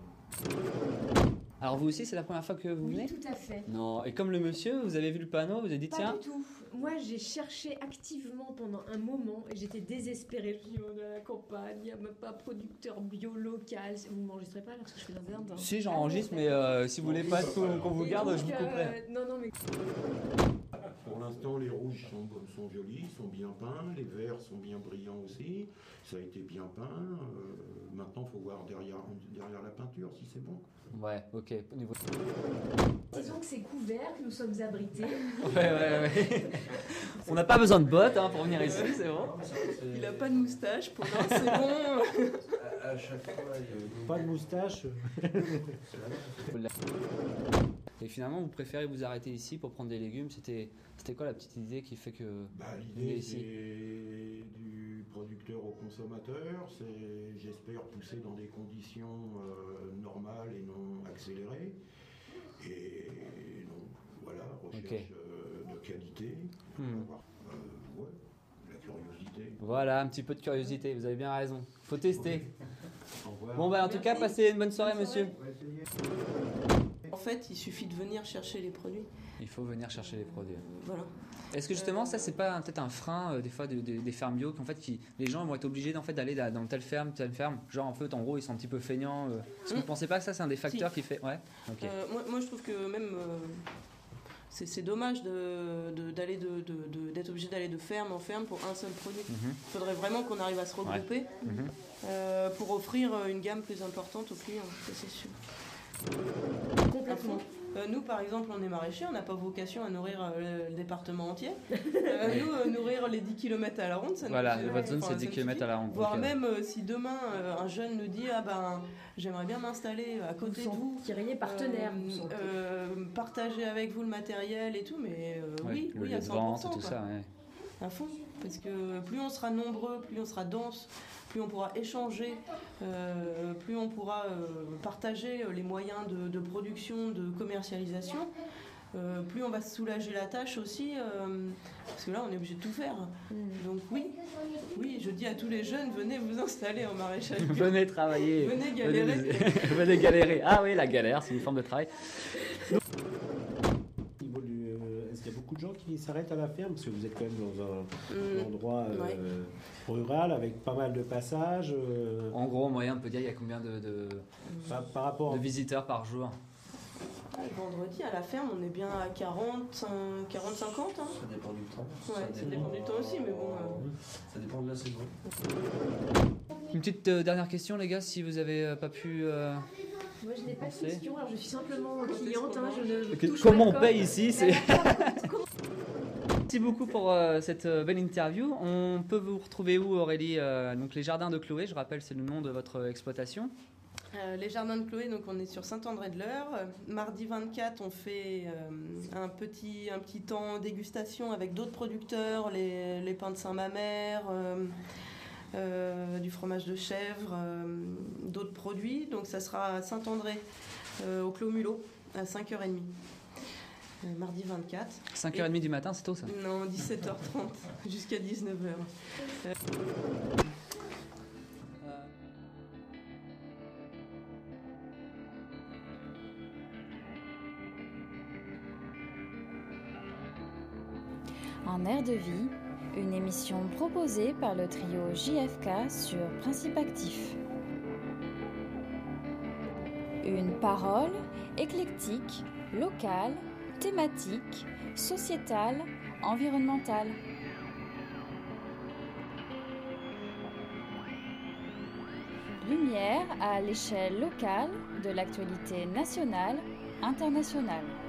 Alors vous aussi, c'est la première fois que vous Oui, venez tout à fait. Non, et comme le monsieur, vous avez vu le panneau, vous avez dit Pas tiens... du tout. Moi, j'ai cherché activement pendant un moment et j'étais désespérée. Je me dis, on est à la campagne, il n'y a même pas producteur bio local. Vous ne m'enregistrez pas là parce que je fais dans un dinde. Si, j'enregistre, mais euh, si vous voulez pas qu'on qu'on vous Et garde, donc, je vous couperai. euh, non, non, mais Pour l'instant les rouges sont, sont jolis, sont bien peints, les verts sont bien brillants aussi, ça a été bien peint. Euh, maintenant il faut voir derrière, derrière la peinture si c'est bon. Ouais, ok. Au niveau... disons que c'est couvert, que nous sommes abrités. Ouais, ouais, ouais. On n'a pas besoin de bottes hein, pour venir ici, c'est bon. Il a pas de moustache, pour l'instant c'est bon. À, à chaque fois, il y a- Pas de moustache. Et finalement, vous préférez vous arrêter ici pour prendre des légumes. C'était, c'était quoi la petite idée qui fait que Bah, vous venez l'idée ici c'est du producteur au consommateur, c'est j'espère pousser dans des conditions euh, normales et non accélérées. Et donc voilà, recherche Ok. euh, de qualité, Hmm. avoir, euh, ouais, la curiosité. Voilà, un petit peu de curiosité, vous avez bien raison. Faut tester. Au revoir. Bon, bah en tout cas, passez une bonne soirée, Bonne monsieur. En fait, il suffit de venir chercher les produits. Il faut venir chercher les produits. Voilà. Est-ce que justement, ça, c'est pas un- peut-être un frein, euh, des fois, de- de- des fermes bio, qu'en fait, qui, les gens vont être obligés d'en fait, d'aller da- dans telle ferme, telle ferme, genre en fait, en gros, ils sont un petit peu feignants. euh. Est-ce que vous Mm. pensez pas que ça, c'est un des facteurs qui fait. Ouais, ok. Euh, moi, moi, je trouve que même euh, c'est, c'est dommage de, de- d'aller de, de- de- d'être obligé d'aller de ferme en ferme pour un seul produit. Il Mhm. faudrait vraiment qu'on arrive à se regrouper Mhm. euh, pour offrir une gamme plus importante aux clients, ça c'est sûr. Complètement. Euh, nous, par exemple, on est maraîchers, on n'a pas vocation à nourrir euh, le département entier. Euh, nous, euh, nourrir les dix kilomètres à la ronde, ça nous Voilà, suffit. votre zone, Enfin, c'est ça dix nous kilomètres à suffit. la ronde. Voire donc, euh, même euh, si demain euh, un jeune nous dit ah ben j'aimerais bien m'installer à côté de vous, Tiriez partenaire. euh, vous sentez. euh, partager avec vous le matériel et tout, mais euh, ouais, oui, le oui lieu à de vente, cent pour cent tout quoi. ça, ouais. À fond, parce que plus on sera nombreux, plus on sera dense, plus on pourra échanger, euh, plus on pourra euh, partager les moyens de, de production, de commercialisation. Euh, plus on va se soulager la tâche aussi, euh, parce que là on est obligé de tout faire. Donc oui, oui, je dis à tous les jeunes, venez vous installer en maraîchage bio. Venez travailler. Venez galérer. Venez, venez galérer. Ah oui, la galère, c'est une forme de travail. Au niveau du, euh, est-ce qu'il y a beaucoup de gens qui s'arrêtent à la ferme parce que vous êtes quand même dans un, Hum, un endroit euh, ouais. rural avec pas mal de passages euh, En gros, en moyen, on peut dire, il y a combien de, de, par, par rapport de visiteurs par jour? Le vendredi à la ferme, on est bien à quarante, quarante cinquante. Hein. Ça dépend du temps. Ouais, ça dépend du temps aussi, mais bon. euh, Ça dépend de la saison. Une petite euh, dernière question, les gars, si vous avez euh, pas pu. euh, Moi, je n'ai pas de Pensez. question. Alors, je suis simplement cliente. Hein, je ne, je que- touche comment pas on de paye com. ici c'est... Comment- Merci beaucoup pour euh, cette euh, belle interview. On peut vous retrouver où, Aurélie? Euh, Donc, les Jardins de Chloé, je rappelle, c'est le nom de votre euh, exploitation. Euh, les Jardins de Chloé, donc on est sur Saint-André-de-l'Eure. Euh, Mardi vingt-quatre, on fait euh, un, petit, un petit temps dégustation avec d'autres producteurs, les, les pains de Saint-Mamère, euh, euh, du fromage de chèvre, euh, d'autres produits. Donc ça sera à Saint-André, euh, au Clos Mulot, à cinq heures trente. euh, mardi vingt-quatre. cinq heures trente du matin, c'est tôt ça? Non, dix-sept heures trente jusqu'à dix-neuf heures. Euh... Un air de vie, une émission proposée par le trio J F K sur Principe Actif. Une parole éclectique, locale, thématique, sociétale, environnementale. Lumière à l'échelle locale de l'actualité nationale, internationale.